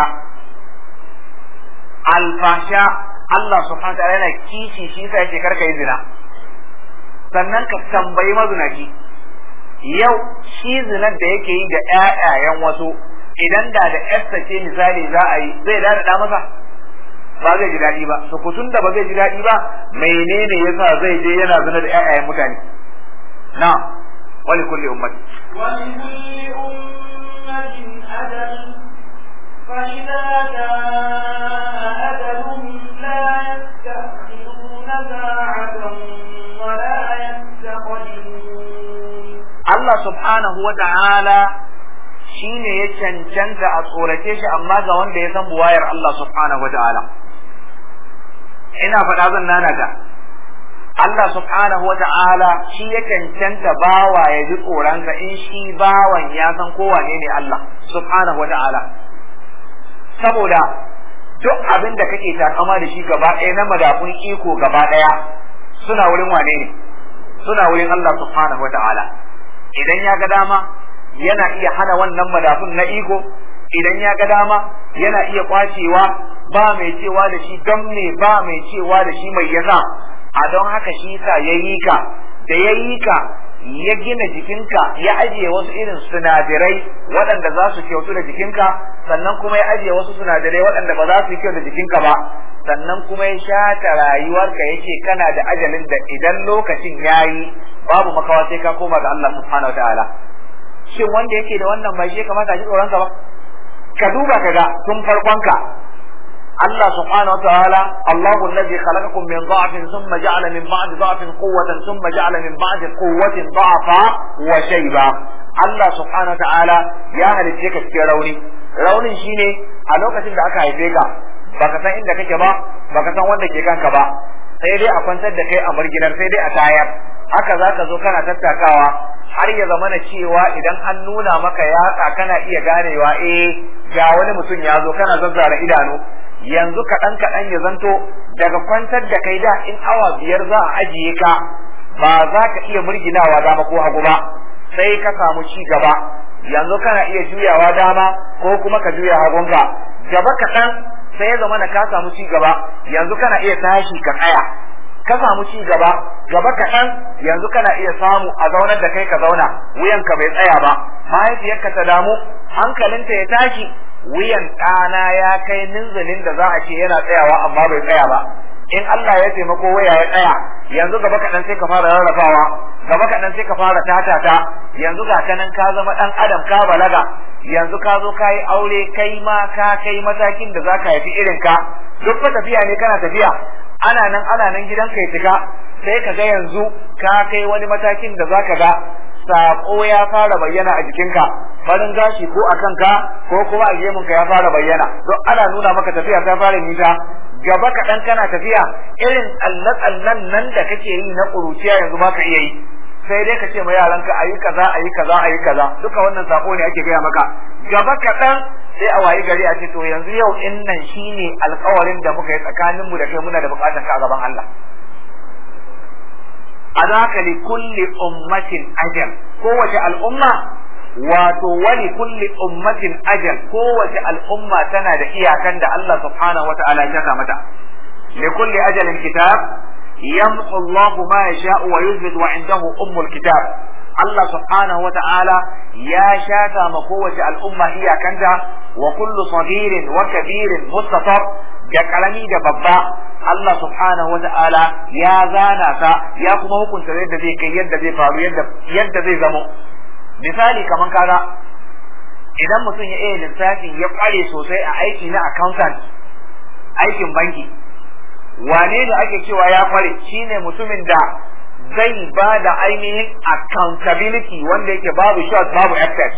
Alfasha Allah subhanahu wa ta'ala yana kishi, shi sai yake karka yi zina. Sannan ka tambayi mazunaci, yau shi zinar da yake yi da ƴaƴayen wasu, idan da da ƴarsa ce misali za a yi, zai da masa ba zai ji daɗi ba. to kutun da ba zai ji daɗi ba, menene yasa zai je yana zina da ƴaƴayen mutane? na wali kulli ummati wali kulli ummatin ajal fa idza jaa ajaluhum la yastakhiruna sa'atan wa la yastaqdimun. Allah subhanahu wa ta'ala shine ya cancanta a tsorace shi, amma ga wanda ya san buwayar Allah subhanahu wa ta'ala. Ina faɗa zan nanata, Allah subhanahu wa ta'ala shi ya cancanta bawa ya ji tsoronsa in shi bawan ya san kowane ne Allah subhanahu wa ta'ala. Saboda duk abin da kake takama da shi gaba ɗaya na madafun iko gaba ɗaya suna wurin wane ne? Suna wurin Allah subhanahu wa ta'ala. Idan ya ga dama yana iya hana wannan madafun na iko, idan ya ga dama yana iya kwacewa, ba mai cewa da shi don me, ba mai cewa da shi mai yasa. A don haka shi sa ya yi ka, da ya yi ka ya gina jikinka, ya ajiye wasu irin sinadarai waɗanda za su kyautu da jikinka, sannan kuma ya ajiye wasu sinadarai waɗanda ba za su yi kyau da jikinka ba, sannan kuma ya shata rayuwarka yake kana da ajalin da idan lokacin yayi babu makawa sai ka koma ga Allah subhanahu wa ta'ala. Shin wanda yake da wannan bai shi kamata a ji tsoronsa ba? Ka duba ka ga tun farkonka Allah subhanahu wa ta'ala, Allahu alladhi khalaqakum min dha'fin thumma ja'ala min ba'di dha'fin quwwatan thumma ja'ala min ba'di quwwatin dha'fa wa shayba. Allah subhanahu wa ta'ala ya halicce ka cikin rauni. Raunin shine a lokacin da aka haife ka baka san inda kake ba, baka san wanda ke kanka ba, sai dai a kwantar da kai a marginar, sai dai a tayar. Haka zaka zo kana tattakawa har ya zamana cewa idan an nuna maka yatsa kana iya ganewa eh ga wani mutum ya zo, kana zazzara idanu. Yanzu kaɗan kaɗan ya zanto daga kwantar da kai da in awa biyar za a ajiye ka, ba za ka iya murginawa dama ko hagu ba, sai ka samu ci gaba. Yanzu kana iya juyawa dama ko kuma ka juya hagunka. Gaba kaɗan sai ya zama ka samu ci gaba, yanzu kana iya tashi ka tsaya. Ka samu ci gaba, gaba kaɗan yanzu kana iya samu a zaunar da kai ka zauna, wuyanka bai tsaya ba. Mahaifiyarka ta damu, hankalinta ya tashi, wuyan ɗana ya kai ninzalin da za a ce yana tsayawa amma bai tsaya ba. In Allah ya taimako waya ya tsaya, yanzu gaba kaɗan sai ka fara rarrafawa, gaba kaɗan sai ka fara tatata, yanzu ga kanan ka zama ɗan adam ka balaga, yanzu ka zo ka yi aure, kai ma ka kai matakin da za ka haifi irin ka. Duk fa tafiya ne kana tafiya, ana nan ana nan gidanka ya cika, sai ka ga yanzu ka kai wani matakin da za ka ga sako ya fara bayyana a jikinka, farin gashi ko a kanka ko kuma a gemunka ya fara bayyana. Don ana nuna maka tafiya ta fara nisa. Gaba kaɗan kana tafiya, irin tsalle-tsallen nan da kake yi na ƙuruciya yanzu ba ka iya yi, sai dai ka ce ma yaranka a yi kaza a yi kaza a yi kaza. Duka wannan sako ne ake gaya maka. Gaba kaɗan sai a wayi gari a ce to yanzu yau in nan shine alƙawarin da muka yi tsakaninmu da kai, muna da buƙatar ka a gaban Allah. Adaka li kulli ummatin ajal, kowace al'umma wato wali kulli ummatin ajal, kowace al'umma tana da iyakan da Allah subhanahu wata'ala ya saka mata. Li kulli ajalin kitab, yamhu Allahu ma yasha'u wa yuthbit wa indahu ummul kitab. Allah subhanahu wa ta'ala ya shata ma kowace al'umma iyakanta wa kullu saghirin wa kabirin mustatar, da karami da babba Allah subhanahu wa ta'ala ya zana ta ya kuma hukunta yadda zai kai, yadda zai faru, yadda yadda zai zamo. Misali kaman kaga idan mutum ya iya lissafi ya kware sosai a aiki na accountant, aikin banki, wane ne ake cewa ya kware? Shine mutumin da zai ba da ainihin accountability wanda yake babu short babu excess.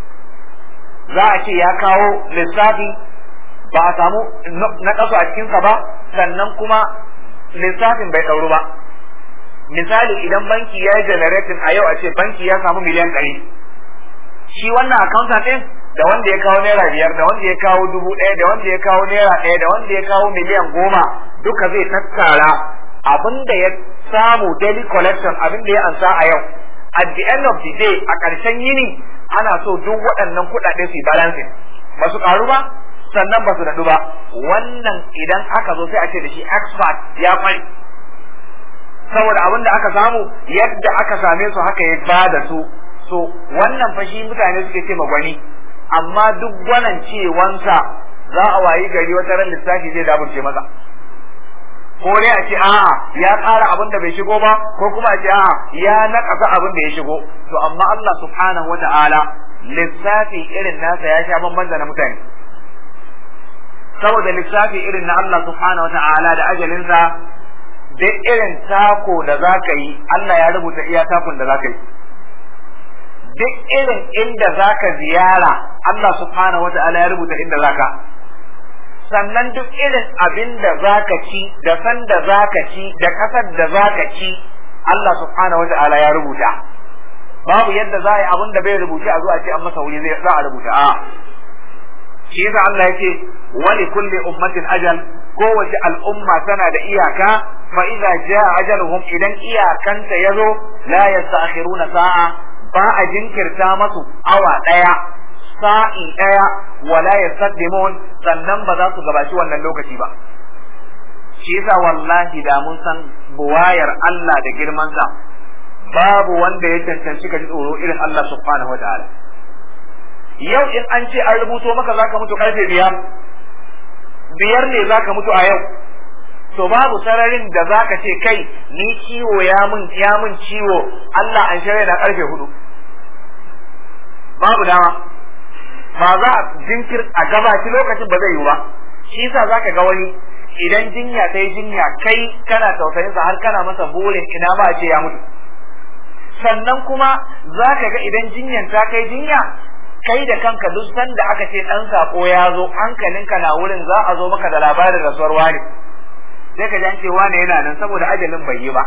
Za a ce ya kawo lissafi ba a samu na kaso a cikinsa ba, sannan kuma lissafin bai ɗauru ba. Misali idan banki ya yi generating a yau a ce banki ya samu miliyan ɗari, shi wannan accountant ɗin da wanda ya kawo naira biyar, da wanda ya kawo dubu ɗaya, da wanda ya kawo naira ɗaya, da wanda ya kawo miliyan goma, duka zai tattara abin da ya samu daily collection, abin da ya ansa a yau. At the end of the day, a ƙarshen yini ana so duk waɗannan kuɗaɗe su yi balancing, ba su ƙaru ba sannan ba su daɗu ba. Wannan idan aka zo sai a ce da shi expert ya kwai, saboda abin da aka samu yadda aka same su haka ya ba da su. So wannan fashi mutane suke ce magwani, amma duk gwanan cewansa za a wayi gari wata ran lissafi zai daburce masa, ko dai a ce a'a ya ƙara abin da bai shigo ba, ko kuma a ce a'a ya naƙasa abin da ya shigo. To amma Allah subhanahu wata'ala lissafi irin nasa ya sha bamban da na mutane, saboda lissafi irin na Allah subhanahu wata'ala da ajalinsa, duk irin tako da za ka yi Allah ya rubuta iya takun da za ka yi, duk irin inda za ka ziyara Allah subhanahu wata'ala ya rubuta inda za ka, sannan duk irin abin da za ka ci da san da za ka ci da kasar da za ka ci Allah subhanahu wata'ala ya rubuta. Babu yadda za a yi abin da bai rubuce a zo a ce an masa wuri zai za a rubuta. a shi yasa Allah yake wali kulli ummatin ajal, kowace al'umma tana da iyaka. fa idza jaa ajaluhum, idan iyakanta yazo la yastakhiruna sa'a, ba a jinkirta masu awa daya, sa'i daya, wala yastaqdimun, sannan ba za su gabaci wannan lokaci ba. shi yasa wallahi da mun san buwayar Allah da girmansa, babu wanda ya cancanci ka ji tsoro irin Allah subhanahu wa ta'ala. Yau in an ce an rubuto maka zaka mutu karfe biyar biyar ne zaka mutu a yau, to babu sararin da zaka ce kai ni ciwo ya mun ya mun ciwo Allah an shirya na karfe hudu, babu dama, ba za a jinkir a gabaci lokacin ba zai yi ba. shi yasa zaka ga wani idan jinya ta yi jinya kai kana tausayin sa har kana masa burin ina ba a ce ya mutu, sannan kuma zaka ga idan jinyan ta kai jinya kai da kanka duk sanda aka ce dan sako ya zo hankalinka na wurin za a zo maka da labarin rasuwar wani, sai ka ji an ce wani yana nan saboda ajalin bai yi ba.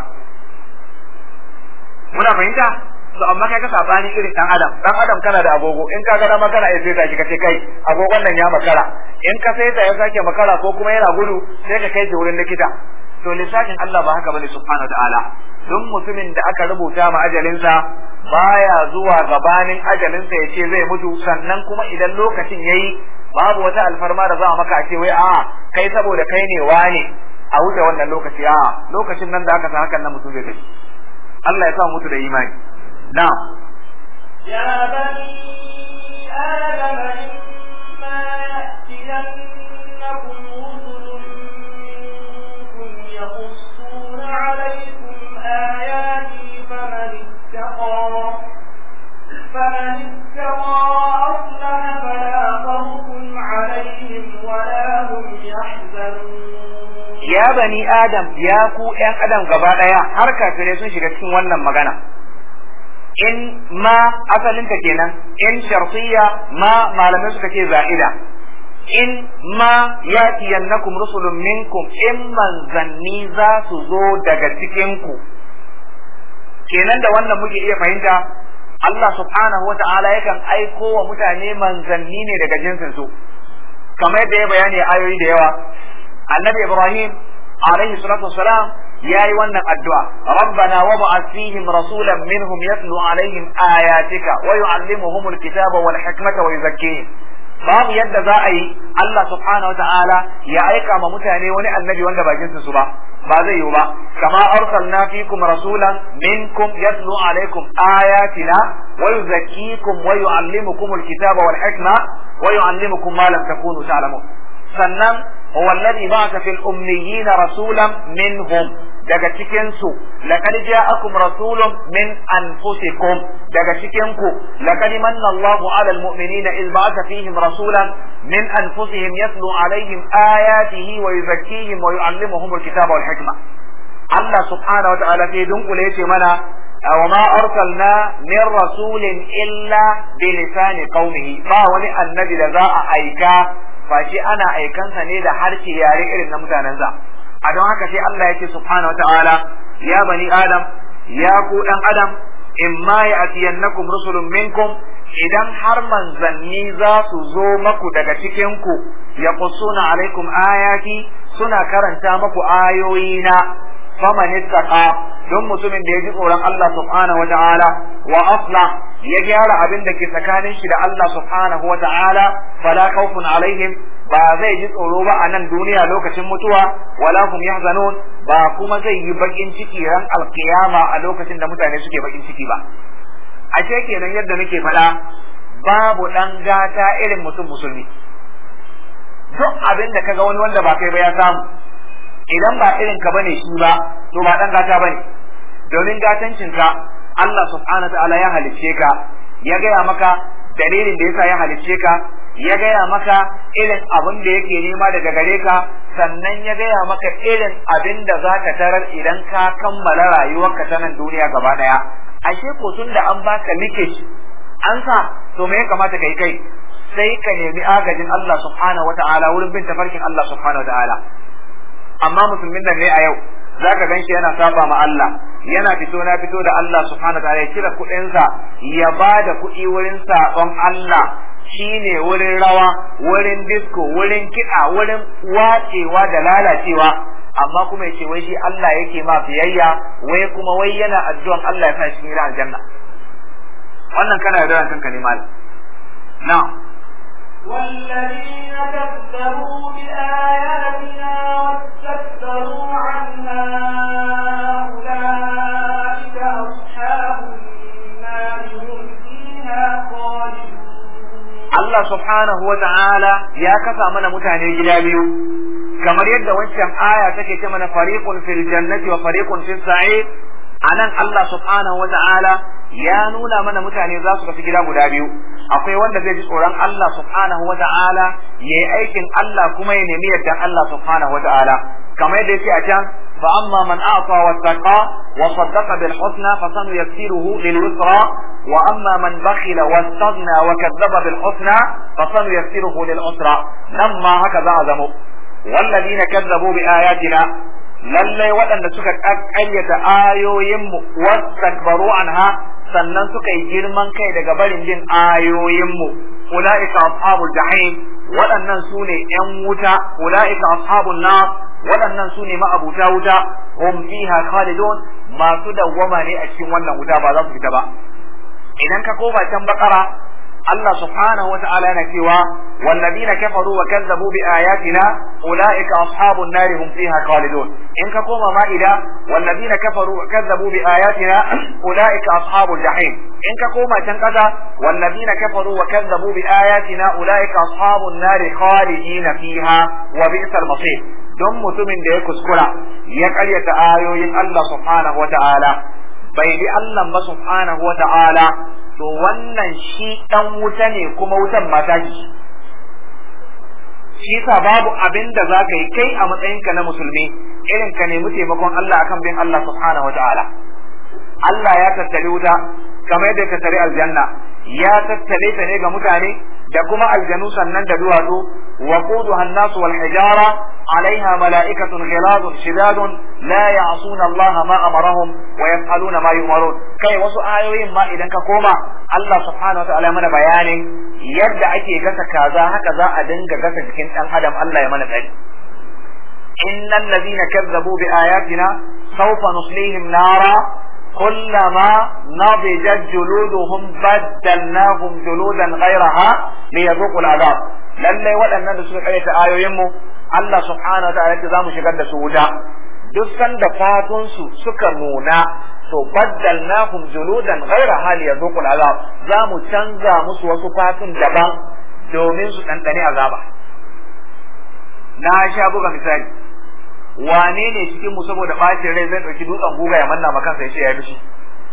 muna fahimta? to amma kai ka sabani irin dan adam, dan adam kana da agogo, in ka ga dama kana sai ka kace kai agogon nan ya makara, in ka sai ta ya sake makara ko kuma yana gudu sai ka kai shi wurin likita. to lissafin Allah ba haka bane subhanahu wa ta'ala. duk mutumin da aka rubuta ma ajalinsa baya zuwa gabanin ajalinsa ya ce zai mutu, sannan kuma idan lokacin yayi babu wata alfarma da za a maka a ce wai a kai saboda kai ne wane a wuce wannan lokaci. a lokacin nan da aka sa hakan nan mutum zai tafi. Allah ya sa mutu da imani. na'am ya bani adam imma ya'tiyannakum rusulun minkum yaqussuna 'alaykum ayati faman ittaqa faman ittaqa aslaha fala khawfun 'alayhim wala hum yahzanun. ya bani adam, ya ku ƴan adam gaba daya, har kafirai sun shiga cikin wannan magana. in ma asalinta kenan, in shartiyya, ma malamai suka ce za'ida. in ma yatiyannakum rusulun minkum, in manzanni za su zo daga cikin ku. kenan da wannan muke iya fahimta Allah subhanahu wata'ala yakan aiko wa mutane manzanni ne daga jinsin su, kamar yadda ya bayani ayoyi da yawa. annabi Ibrahim alaihi salatu wassalam yayi wannan addu'a, rabbana wab'ath fihim rasulan minhum yatlu alaihim ayatika wa yu'allimuhum alkitaba wal hikmata wa yuzakkihim. babu yadda za a yi Allah subhanahu wataala ya aika ma mutane wani annabi wanda ba jinsin su ba, ba zai yiwu ba. Kama arsalna fikum rasulan minkum yatlu alaikum ayatina wa yuzakkikum wa yu'allimukum alkitaba wal hikma wa yu'allimukum ma lam takunu ta'lamun. Sannan huwa alladhi ba'atha fil ummiyina rasulan minhum, daga cikin su laqad ja'akum rasulun min anfusikum, daga cikin ku laqad manna Allahu 'ala al-mu'minina idh ba'atha fihim rasulan min anfusihim yatlu 'alayhim ayatihi wa yuzakkihim wa yu'allimuhum al-kitaba wal hikma. Allah subhanahu wa ta'ala sai dunkule yace mana wa ma arsalna min rasulin illa bi lisani qaumihi, ba wani annabi da za a aika fashi ana aikansa ne da harshe yare irin na mutanensa. A don haka sai Allah yake subhanahu wataala ya bani adam, ya ku dan adam, imma ya'tiyannakum rusulun minkum, idan har manzanni za su zo maku daga cikin ku, yaqussuna alaikum ayati, suna karanta maku ayoyina, faman ittaqa, don mutumin da ya ji tsoron Allah subhanahu wataala wa aslah, ya gyara abin da ke tsakanin shi da Allah subhanahu wataala, fala khawfun alaihim, ba zai ji tsoro ba a nan duniya lokacin mutuwa, wala hum yahzanun, ba kuma zai yi bakin ciki ran alkiyama a lokacin da mutane suke bakin ciki ba. Ashe kenan yadda nake faɗa, babu dan gata irin mutum musulmi. Duk abin da kaga wani wanda ba kai ba ya samu, idan ba irin ka bane shi ba, to ba dan gata bane. Domin gatancinka Allah subhanahu wa ta'ala ya halicce ka, ya gaya maka dalilin da yasa ya halicce ka, ya gaya maka irin abin da yake nema daga gare ka, sannan ya gaya maka irin abin da za ka tarar idan ka kammala rayuwarka ta nan duniya gaba daya. Ashe ko tun da an baka likish an sa, to me ya kamata kai kai sai ka nemi agajin Allah subhanahu wataala wurin bin tafarkin Allah subhanahu wataala. Amma musulmin nan ne a yau zaka ganshi yana saba ma Allah, yana fito na fito da Allah subhanahu wataala, ya cire kuɗinsa ya bada kuɗi wurin sabon Allah, shine wurin rawa, wurin disco, wurin kiɗa, wurin watsewa da lalacewa, amma kuma yace wai shi Allah yake ma biyayya, wai kuma wai yana addu'an Allah ya sa shi cikin aljanna. Wannan kana da kanka ne mal. Na'am. والذين كذبوا بآياتنا واستكبروا عنها أولئك أصحاب النار هم فيها خالدون. Allah subhanahu wa ta'ala ya kasa mana mutane gida biyu, kamar yadda wancan aya take ce mana fariqun fil jannati wa fariqun fis sa'ir. Anan Allah subhanahu wa ta'ala ya nuna mana mutane za su kafi gida guda biyu. Akwai wanda zai ji tsoron Allah subhanahu wa ta'ala, yayi aikin Allah kuma ya nemi yardan Allah subhanahu wa ta'ala, kamar yadda yake a can fa amma man a'ta wattaqa wa saddaqa bil husna fasanuyassiruhu lil yusra wa amma man bakhila wastaghna wa kadzdzaba bil husna fasanuyassiruhu lil usra. nan ma haka za a zamo walladina kazzabu bi ayatina, lallai waɗanda suka ƙaryata ayoyinmu wastakbaru anha, sannan suka yi girman kai daga barin jin ayoyinmu, ulaika ashabul jahim, waɗannan su ne ƴan wuta, ulaika ashabun nar, waɗannan su ne ma'abuta wuta, hum fiha khalidun, masu dawwama ne a cikin wannan wuta, ba za su fita ba. Idan ka koma can bakara, Allah subhanahu wa ta'ala yana cewa والذين كفروا وكذبوا بآياتنا أولئك أصحاب النار هم فيها خالدون. إن كقوم مائدة والذين كفروا وكذبوا بآياتنا أولئك أصحاب الجحيم. إن كقوم تنقذ والذين كفروا وكذبوا بآياتنا أولئك أصحاب النار خالدين فيها وبئس المصير. دم متمن ده كسكرة يقرية آيوين الله سبحانه وتعالى بيد الله سبحانه وتعالى، to wannan shi dan wuta ne kuma wutan mata shi. Shi sa babu abin da za ka yi kai a matsayinka na musulmi irin ka nemi taimakon Allah akan bin Allah subhanahu wa ta'ala. Allah ya tattare wuta kamar yadda ya tattare aljanna, ya tattare ta ne ga mutane da kuma aljanu sannan da duwatsu. وقودها الناس والحجارة عليها ملائكة غلاظ شداد لا يعصون الله ما أمرهم ويفعلون ما يؤمرون. كي وسو آيوين ما إذا كوما الله سبحانه وتعالى من بيان يبدأ أكي غسا كذا هكذا أدنك غسا جكين أن أدم الله يمن بيان. إن الذين كذبوا بآياتنا سوف نصليهم نارا كلما نضجت جلودهم بدلناهم جلودا غيرها ليذوقوا العذاب. lallai waɗannan da suka karyata ayoyinmu Allah subhanahu wa ta'ala ya zamu shigar da su wuta, duk sanda fatun su suka nuna to baddalnahum juludan ghayra hali yazuqul azab, za mu canza musu wasu fatun daban domin su dandane azaba. Na sha buga misali, wane ne cikin mu saboda bacin rai zai dauki dutsen guga ya manna maka sai ya yi bishi?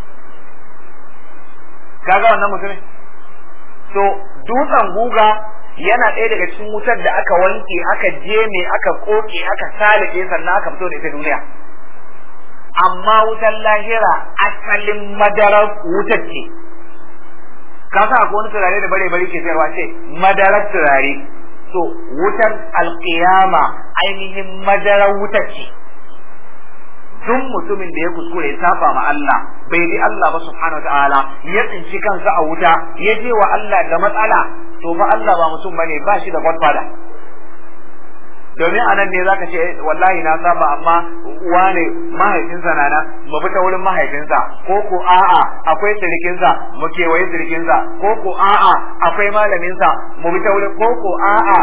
Kaga wannan mutumin? So dutsen guga yana ɗaya daga cikin wutar da aka wanke, aka jeme, aka koke, aka salike sannan aka fito da ita duniya. Amma wutar lahira asalin madarar wutar ce. Ka sa akwai wani turare da bare bare ke sayarwa ce madarar turare. To wutar alƙiyama ainihin madarar wutar ce. Duk mutumin da ya kuskure ya saba ma Allah, bai bi Allah ba subhanahu wataala, ya tsinci kansa a wuta, ya je wa Allah da matsala, to fa Allah ba mutum bane, ba shi da godfather. Domin anan ne zaka ce wallahi na saba amma wane mahaifinsa na nan mu fita wurin mahaifinsa, ko ko a'a akwai sirikinsa mu kewaye sirikinsa, ko ko a'a akwai malaminsa mu fita wurin, ko ko a'a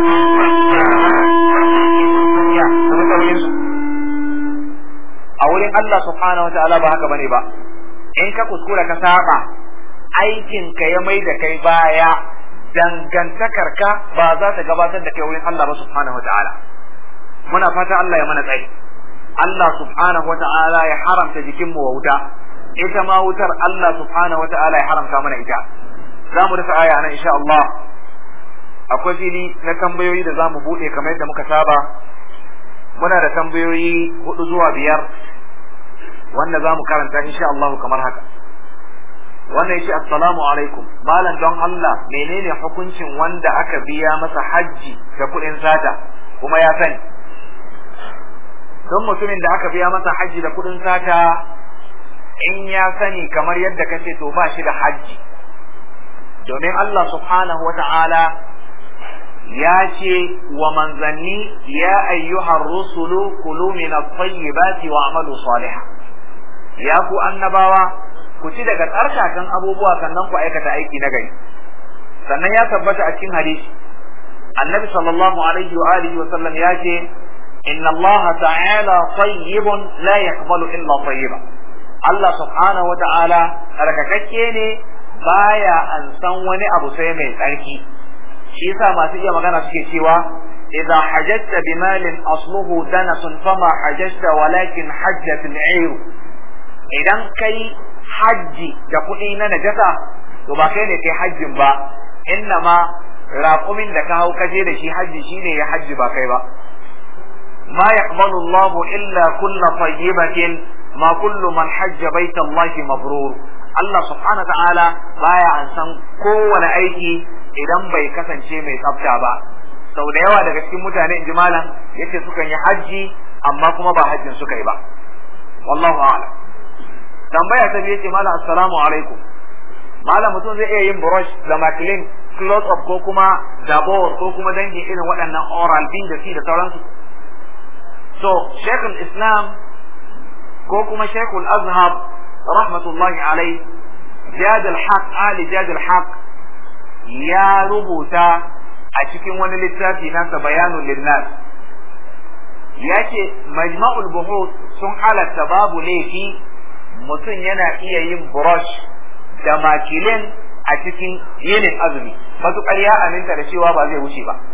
a wurin Allah subhanahu wataala ba haka bane ba. In ka kuskura ka saba, aikin ka ya mai da kai baya, dangantakar ka ba za ta gabatar da kai wurin Allah ba subhanahu wataala. Muna fata Allah ya mana tsayi. Allah subhanahu wataala ya haramta jikin mu wa wuta, ita ma wutar Allah subhanahu wataala ya haramta mana ita. Za mu rufe aya nan insha Allah. Akwai fili na tambayoyi da za mu buɗe kamar yadda muka saba. Muna da tambayoyi hudu zuwa biyar wanda za mu karanta insha Allah kamar haka. Wannan yace assalamu alaikum, malam don Allah menene hukuncin wanda aka biya masa hajji da kuɗin sata kuma ya sani? Don mutumin da aka biya masa hajji da kuɗin sata in ya sani kamar yadda kace to ba shi da hajji, domin Allah subhanahu wata'ala ya ce wa manzanni ya ayyuhar rusulu kulu min at-tayyibati wa amalu salihan, ya ku annabawa ku ci daga tsarkakan abubuwa sannan ku aikata aiki na gari. Sannan ya tabbata a cikin hadisi annabi sallallahu alaihi wa alihi wa sallam ya ce inna Allah ta'ala tayyibun la yaqbalu illa tayyiba, Allah subhanahu wa ta'ala tsarkakakke ne baya an san wani abu sai mai tsarki. Shi yasa masu iya magana suke cewa idza hajjata bimalin asluhu danasun fama hajjata walakin hajjat al-ayr, idan kai hajji da kuɗi na najasa to ba kai ne kai hajjin ba, inna ma raƙumin da ka hau kaje da shi hajji shine ya hajji ba kai ba. ma yaqbalu Allahu illa kulla tayyibatin ma kullu man hajja baita Allahi mabrur, Allah subhanahu ta'ala baya an san kowane aiki idan bai kasance mai tsafta ba. Sau da yawa daga cikin mutane in ji malam yace sukan yi hajji amma kuma ba hajjin suka yi ba, wallahu a'lam. Tambaya ta biye ce malam assalamu alaikum, malam mutum zai iya yin brush da maclean close up ko kuma dabor ko kuma dangin irin waɗannan oral b da c da sauransu? So Sheikhul Islam ko kuma Sheikhul Azhar rahmatullahi alai Jad al-Haq Ali Jad al-Haq ya rubuta a cikin wani littafi nasa bayanul linnas, yace majma'ul buhuth sun halatta babu laifi mutum yana iya yin brush da makilin a cikin yinin azumi matuƙar ya aminta da cewa ba zai wuce ba,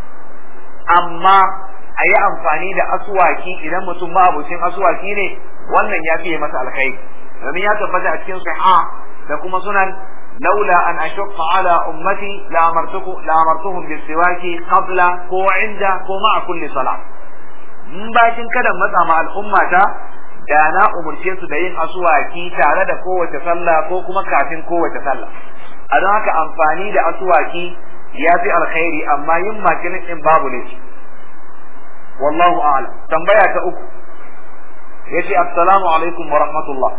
amma a yi amfani da asuwaki idan mutum ma'abucin asuwaki ne, wannan ya fiye masa alkhairi, domin ya tabbata a cikin sahih da kuma sunan laula an ashqa ala ummati la amartuku la amartuhum bisiwaki qabla ko inda ko ma'a kulli salat, in bakin kada matsa ma al'ummata da na umurce su da yin asuwaki tare da kowace sallah ko kuma kafin kowace sallah. A don haka amfani da asuwaki ya fi alkhairi, amma yin makilin din babu ne. Wallahu a'lam. Tambaya ta uku yace assalamu alaikum wa rahmatullah,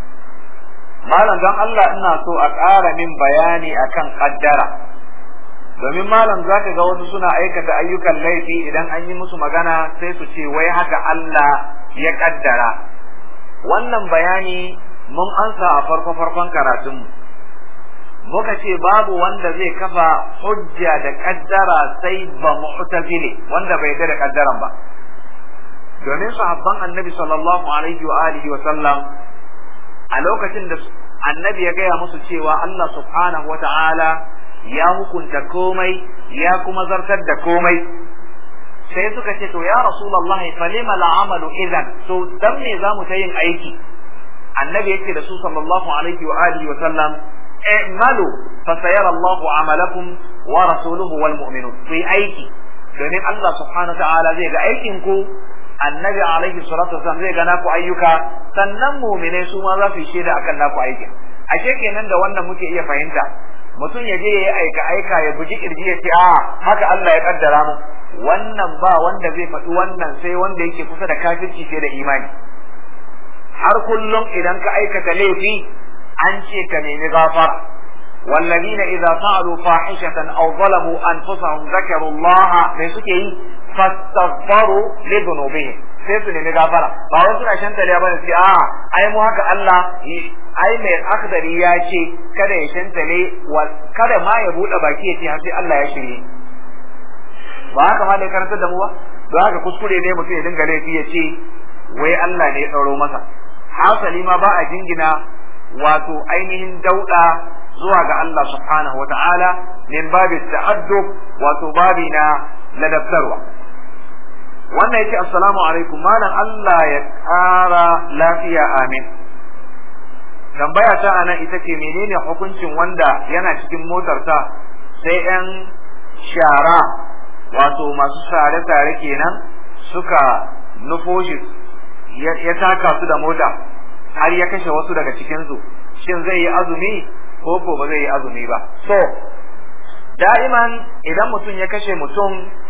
malam don Allah ina so a ƙara min bayani akan kaddara, domin malam zaka ga wasu suna aikata ayyukan laifi idan an yi musu magana sai su ce wai haka Allah ya kaddara. Wannan bayani mun ansa a farko farkon karatun muka ce babu wanda zai kafa hujja da kaddara sai ba mu'tazili wanda bai yarda da kaddaran ba. domin sahabban annabi sallallahu alaihi wa alihi wa sallam a lokacin da annabi ya gaya musu cewa Allah subhanahu wa ta'ala ya hukunta komai ya kuma zartar da komai, sai suka ce to ya rasulullah falima al'amalu idan, to dan me zamu ta yin aiki? annabi yake da su sallallahu alaihi wa alihi wa sallam i'malu fa sayara Allah amalakum wa rasuluhu wal mu'minun, fi aiki domin Allah subhanahu wa ta'ala zai ga aikin ku, annabi alaihi salatu wasallam zai ga naku ayyuka, sannan mu'minai su ma za su yi shaida akan naku aikin. ashe kenan da wannan muke iya fahimta mutum ya je ya aika aika ya buji kirji ya ce a haka Allah ya kaddara mu, wannan ba wanda zai faɗi wannan sai wanda yake kusa da kafirci sai da imani. har kullum idan ka aikata laifi an ce ka nemi gafara, والذين إذا فعلوا فاحشة أو ظلموا أنفسهم ذكروا الله من سكي فاستغفروا لذنوبهم sai su nemi gafara ba wasu na shantale ba ne sai a ai mu haka Allah ai mai akhdari ya ce kada ya shantale kada ma ya bude baki ya ce har sai Allah ya shirye, ba haka ma ne karantar da mu ba. don haka kuskure ne mutum ya dinga laifi ya ce wai Allah ne ya dauro masa, hasali ma ba a jingina wato ainihin dauda zuwa ga Allah subhanahu wa ta'ala min babi ta'addub wato babi na ladabtarwa. wannan yace assalamu alaikum malam Allah ya kara lafiya amin. tambaya ta anan ita ce menene hukuncin wanda yana cikin motarsa sai yan shara wato masu sare-sare kenan suka nufo shi ya taka su da mota har ya kashe wasu daga cikinsu, shin zai yi azumi ko ko ba zai yi azumi ba? so da'iman idan mutum ya kashe mutum,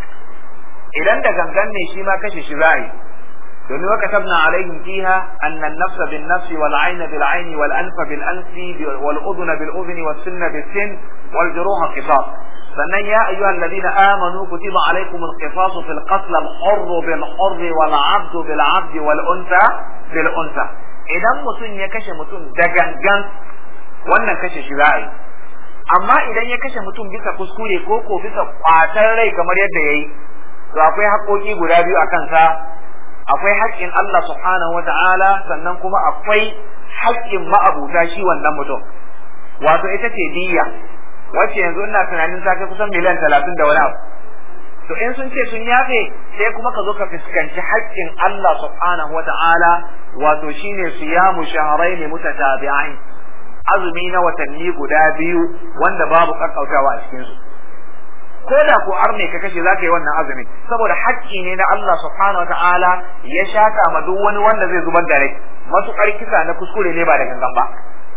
idan da gangan ne shi ma kashe shi zai, domin wa katabna alaihim fiha anna an-nafsa bin-nafsi wal-'ayna bil-'ayni wal-anfa bil-anfi wal-udhuna bil-udhuni was-sinna bis-sin wal-juruha qisas. sannan ya ayyuhal ladina amanu kutiba alaykumul qisasu fil qatl al-hurr bil-hurr wal-'abd bil-'abd wal-untha bil-untha. idan mutum ya kashe mutum da gangan wannan kashe shi za a yi, amma idan ya kashe mutum bisa kuskure ko ko bisa kwatar rai kamar yadda ya yi, to akwai haƙoƙi guda biyu a kansa. akwai haƙƙin Allah subhanahu wa ta'ala, sannan kuma akwai haƙƙin ma'abuta shi wannan mutum, wato ita ce diyya wacce yanzu ina tunanin ta kai kusan miliyan talatin da wani abu. to in sun ce sun yafe sai kuma ka zo ka fuskanci haƙƙin Allah subhanahu wa ta'ala, wato shine siyamu shahrayn mutatabi'ain, azumi na watanni guda biyu wanda babu kakkautawa a cikin su. ko da ko arne ka kashe zaka yi wannan azumi saboda haƙƙi ne na Allah subhanahu wa ta'ala ya shaka ma duk wani wanda zai zubar da rai, matuƙar kisa na kuskure ne ba da gangan ba.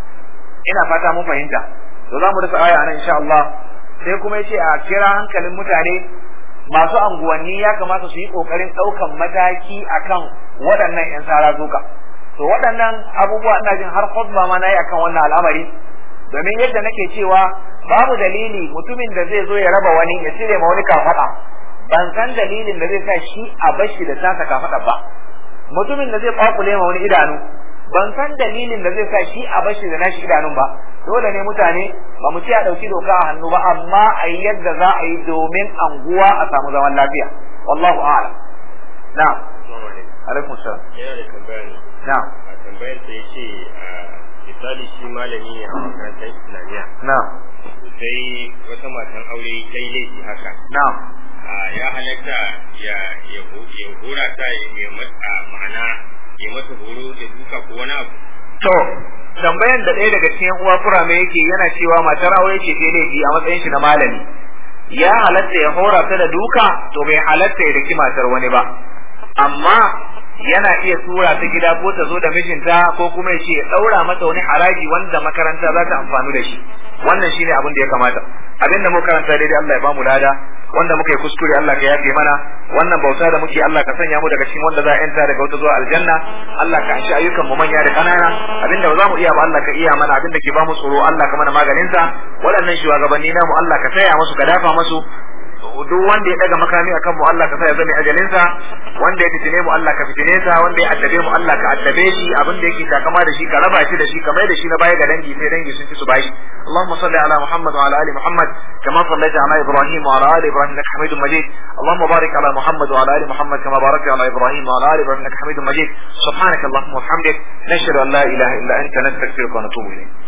ina fata mun fahimta. to za mu rasa aya nan insha Allah. sai kuma yace a kira hankalin mutane masu anguwanni ya kamata su yi kokarin daukan mataki akan waɗannan yan sara zuka. to waɗannan abubuwa ina jin har khutba ma nayi akan wannan al'amari, domin yadda nake cewa babu dalili mutumin da zai zo ya raba wani ya cire ma wani kafada, ban san dalilin da zai sa shi a bashi da tasa kafada ba. mutumin da zai kwakule ma wani idanu, ban san dalilin da zai sa shi a bashi da nashi idanun ba. dole ne mutane ba mu ci a dauki doka a hannu ba, amma a yi yadda za a yi domin anguwa a samu zaman lafiya. wallahu a'lam. na'am. alaikum salam. yana da tambaya ne. na'am. a tambayar ta yace misali shi malami ne a makarantar islamiyya. na'am. sai wata matan aure ta yi laifi haka. na'am. ya halatta ya ya hura ta ya mata ma'ana ya mata horo da duka ko wani abu. to tambayan da ɗaya daga cikin uwa kurame yake yana cewa matar aure ce ta laifi a matsayin shi na malami, ya halatta ya hora ta da duka? to bai halatta ya daki matar wani ba, amma yana iya tura ta gida ko ta zo da mijinta ko kuma ya ce ya daura mata wani haraji wanda makaranta za ta amfanu da shi. wannan shine abin da ya kamata. abin da muka karanta daidai Allah ya bamu lada, wanda muka yi kuskure Allah ka yafe mana. wannan bauta da muke Allah ka sanya mu daga cikin wanda za a yanta daga wata zuwa aljanna. Allah ka anshi ayyukan mu manya da kanana, abin da ba za mu iya ba Allah ka iya mana, abin da ke ba mu tsoro Allah ka mana maganin sa. waɗannan shugabanni namu Allah ka saya musu ka dafa musu, duk wanda ya daga makami akan mu Allah ka sa ya zame ajalin sa, wanda ya fitine mu Allah ka fitine sa, wanda ya addabe mu Allah ka addabe shi, abin da yake takama da shi ka raba shi da shi, ka mai da shi na baya ga dangi sai dangi sun ci su bashi. Allahumma salli ala Muhammad wa ala ali Muhammad kama sallaita ala Ibrahim wa ala ali Ibrahim innaka Hamidum Majid. Allahumma barik ala Muhammad wa ala ali Muhammad kama barakta ala Ibrahim wa ala ali Ibrahim innaka Hamidum Majid. Subhanaka Allahumma wa bihamdik nashhadu an la ilaha illa anta nastaghfiruka wa natubu ilayk.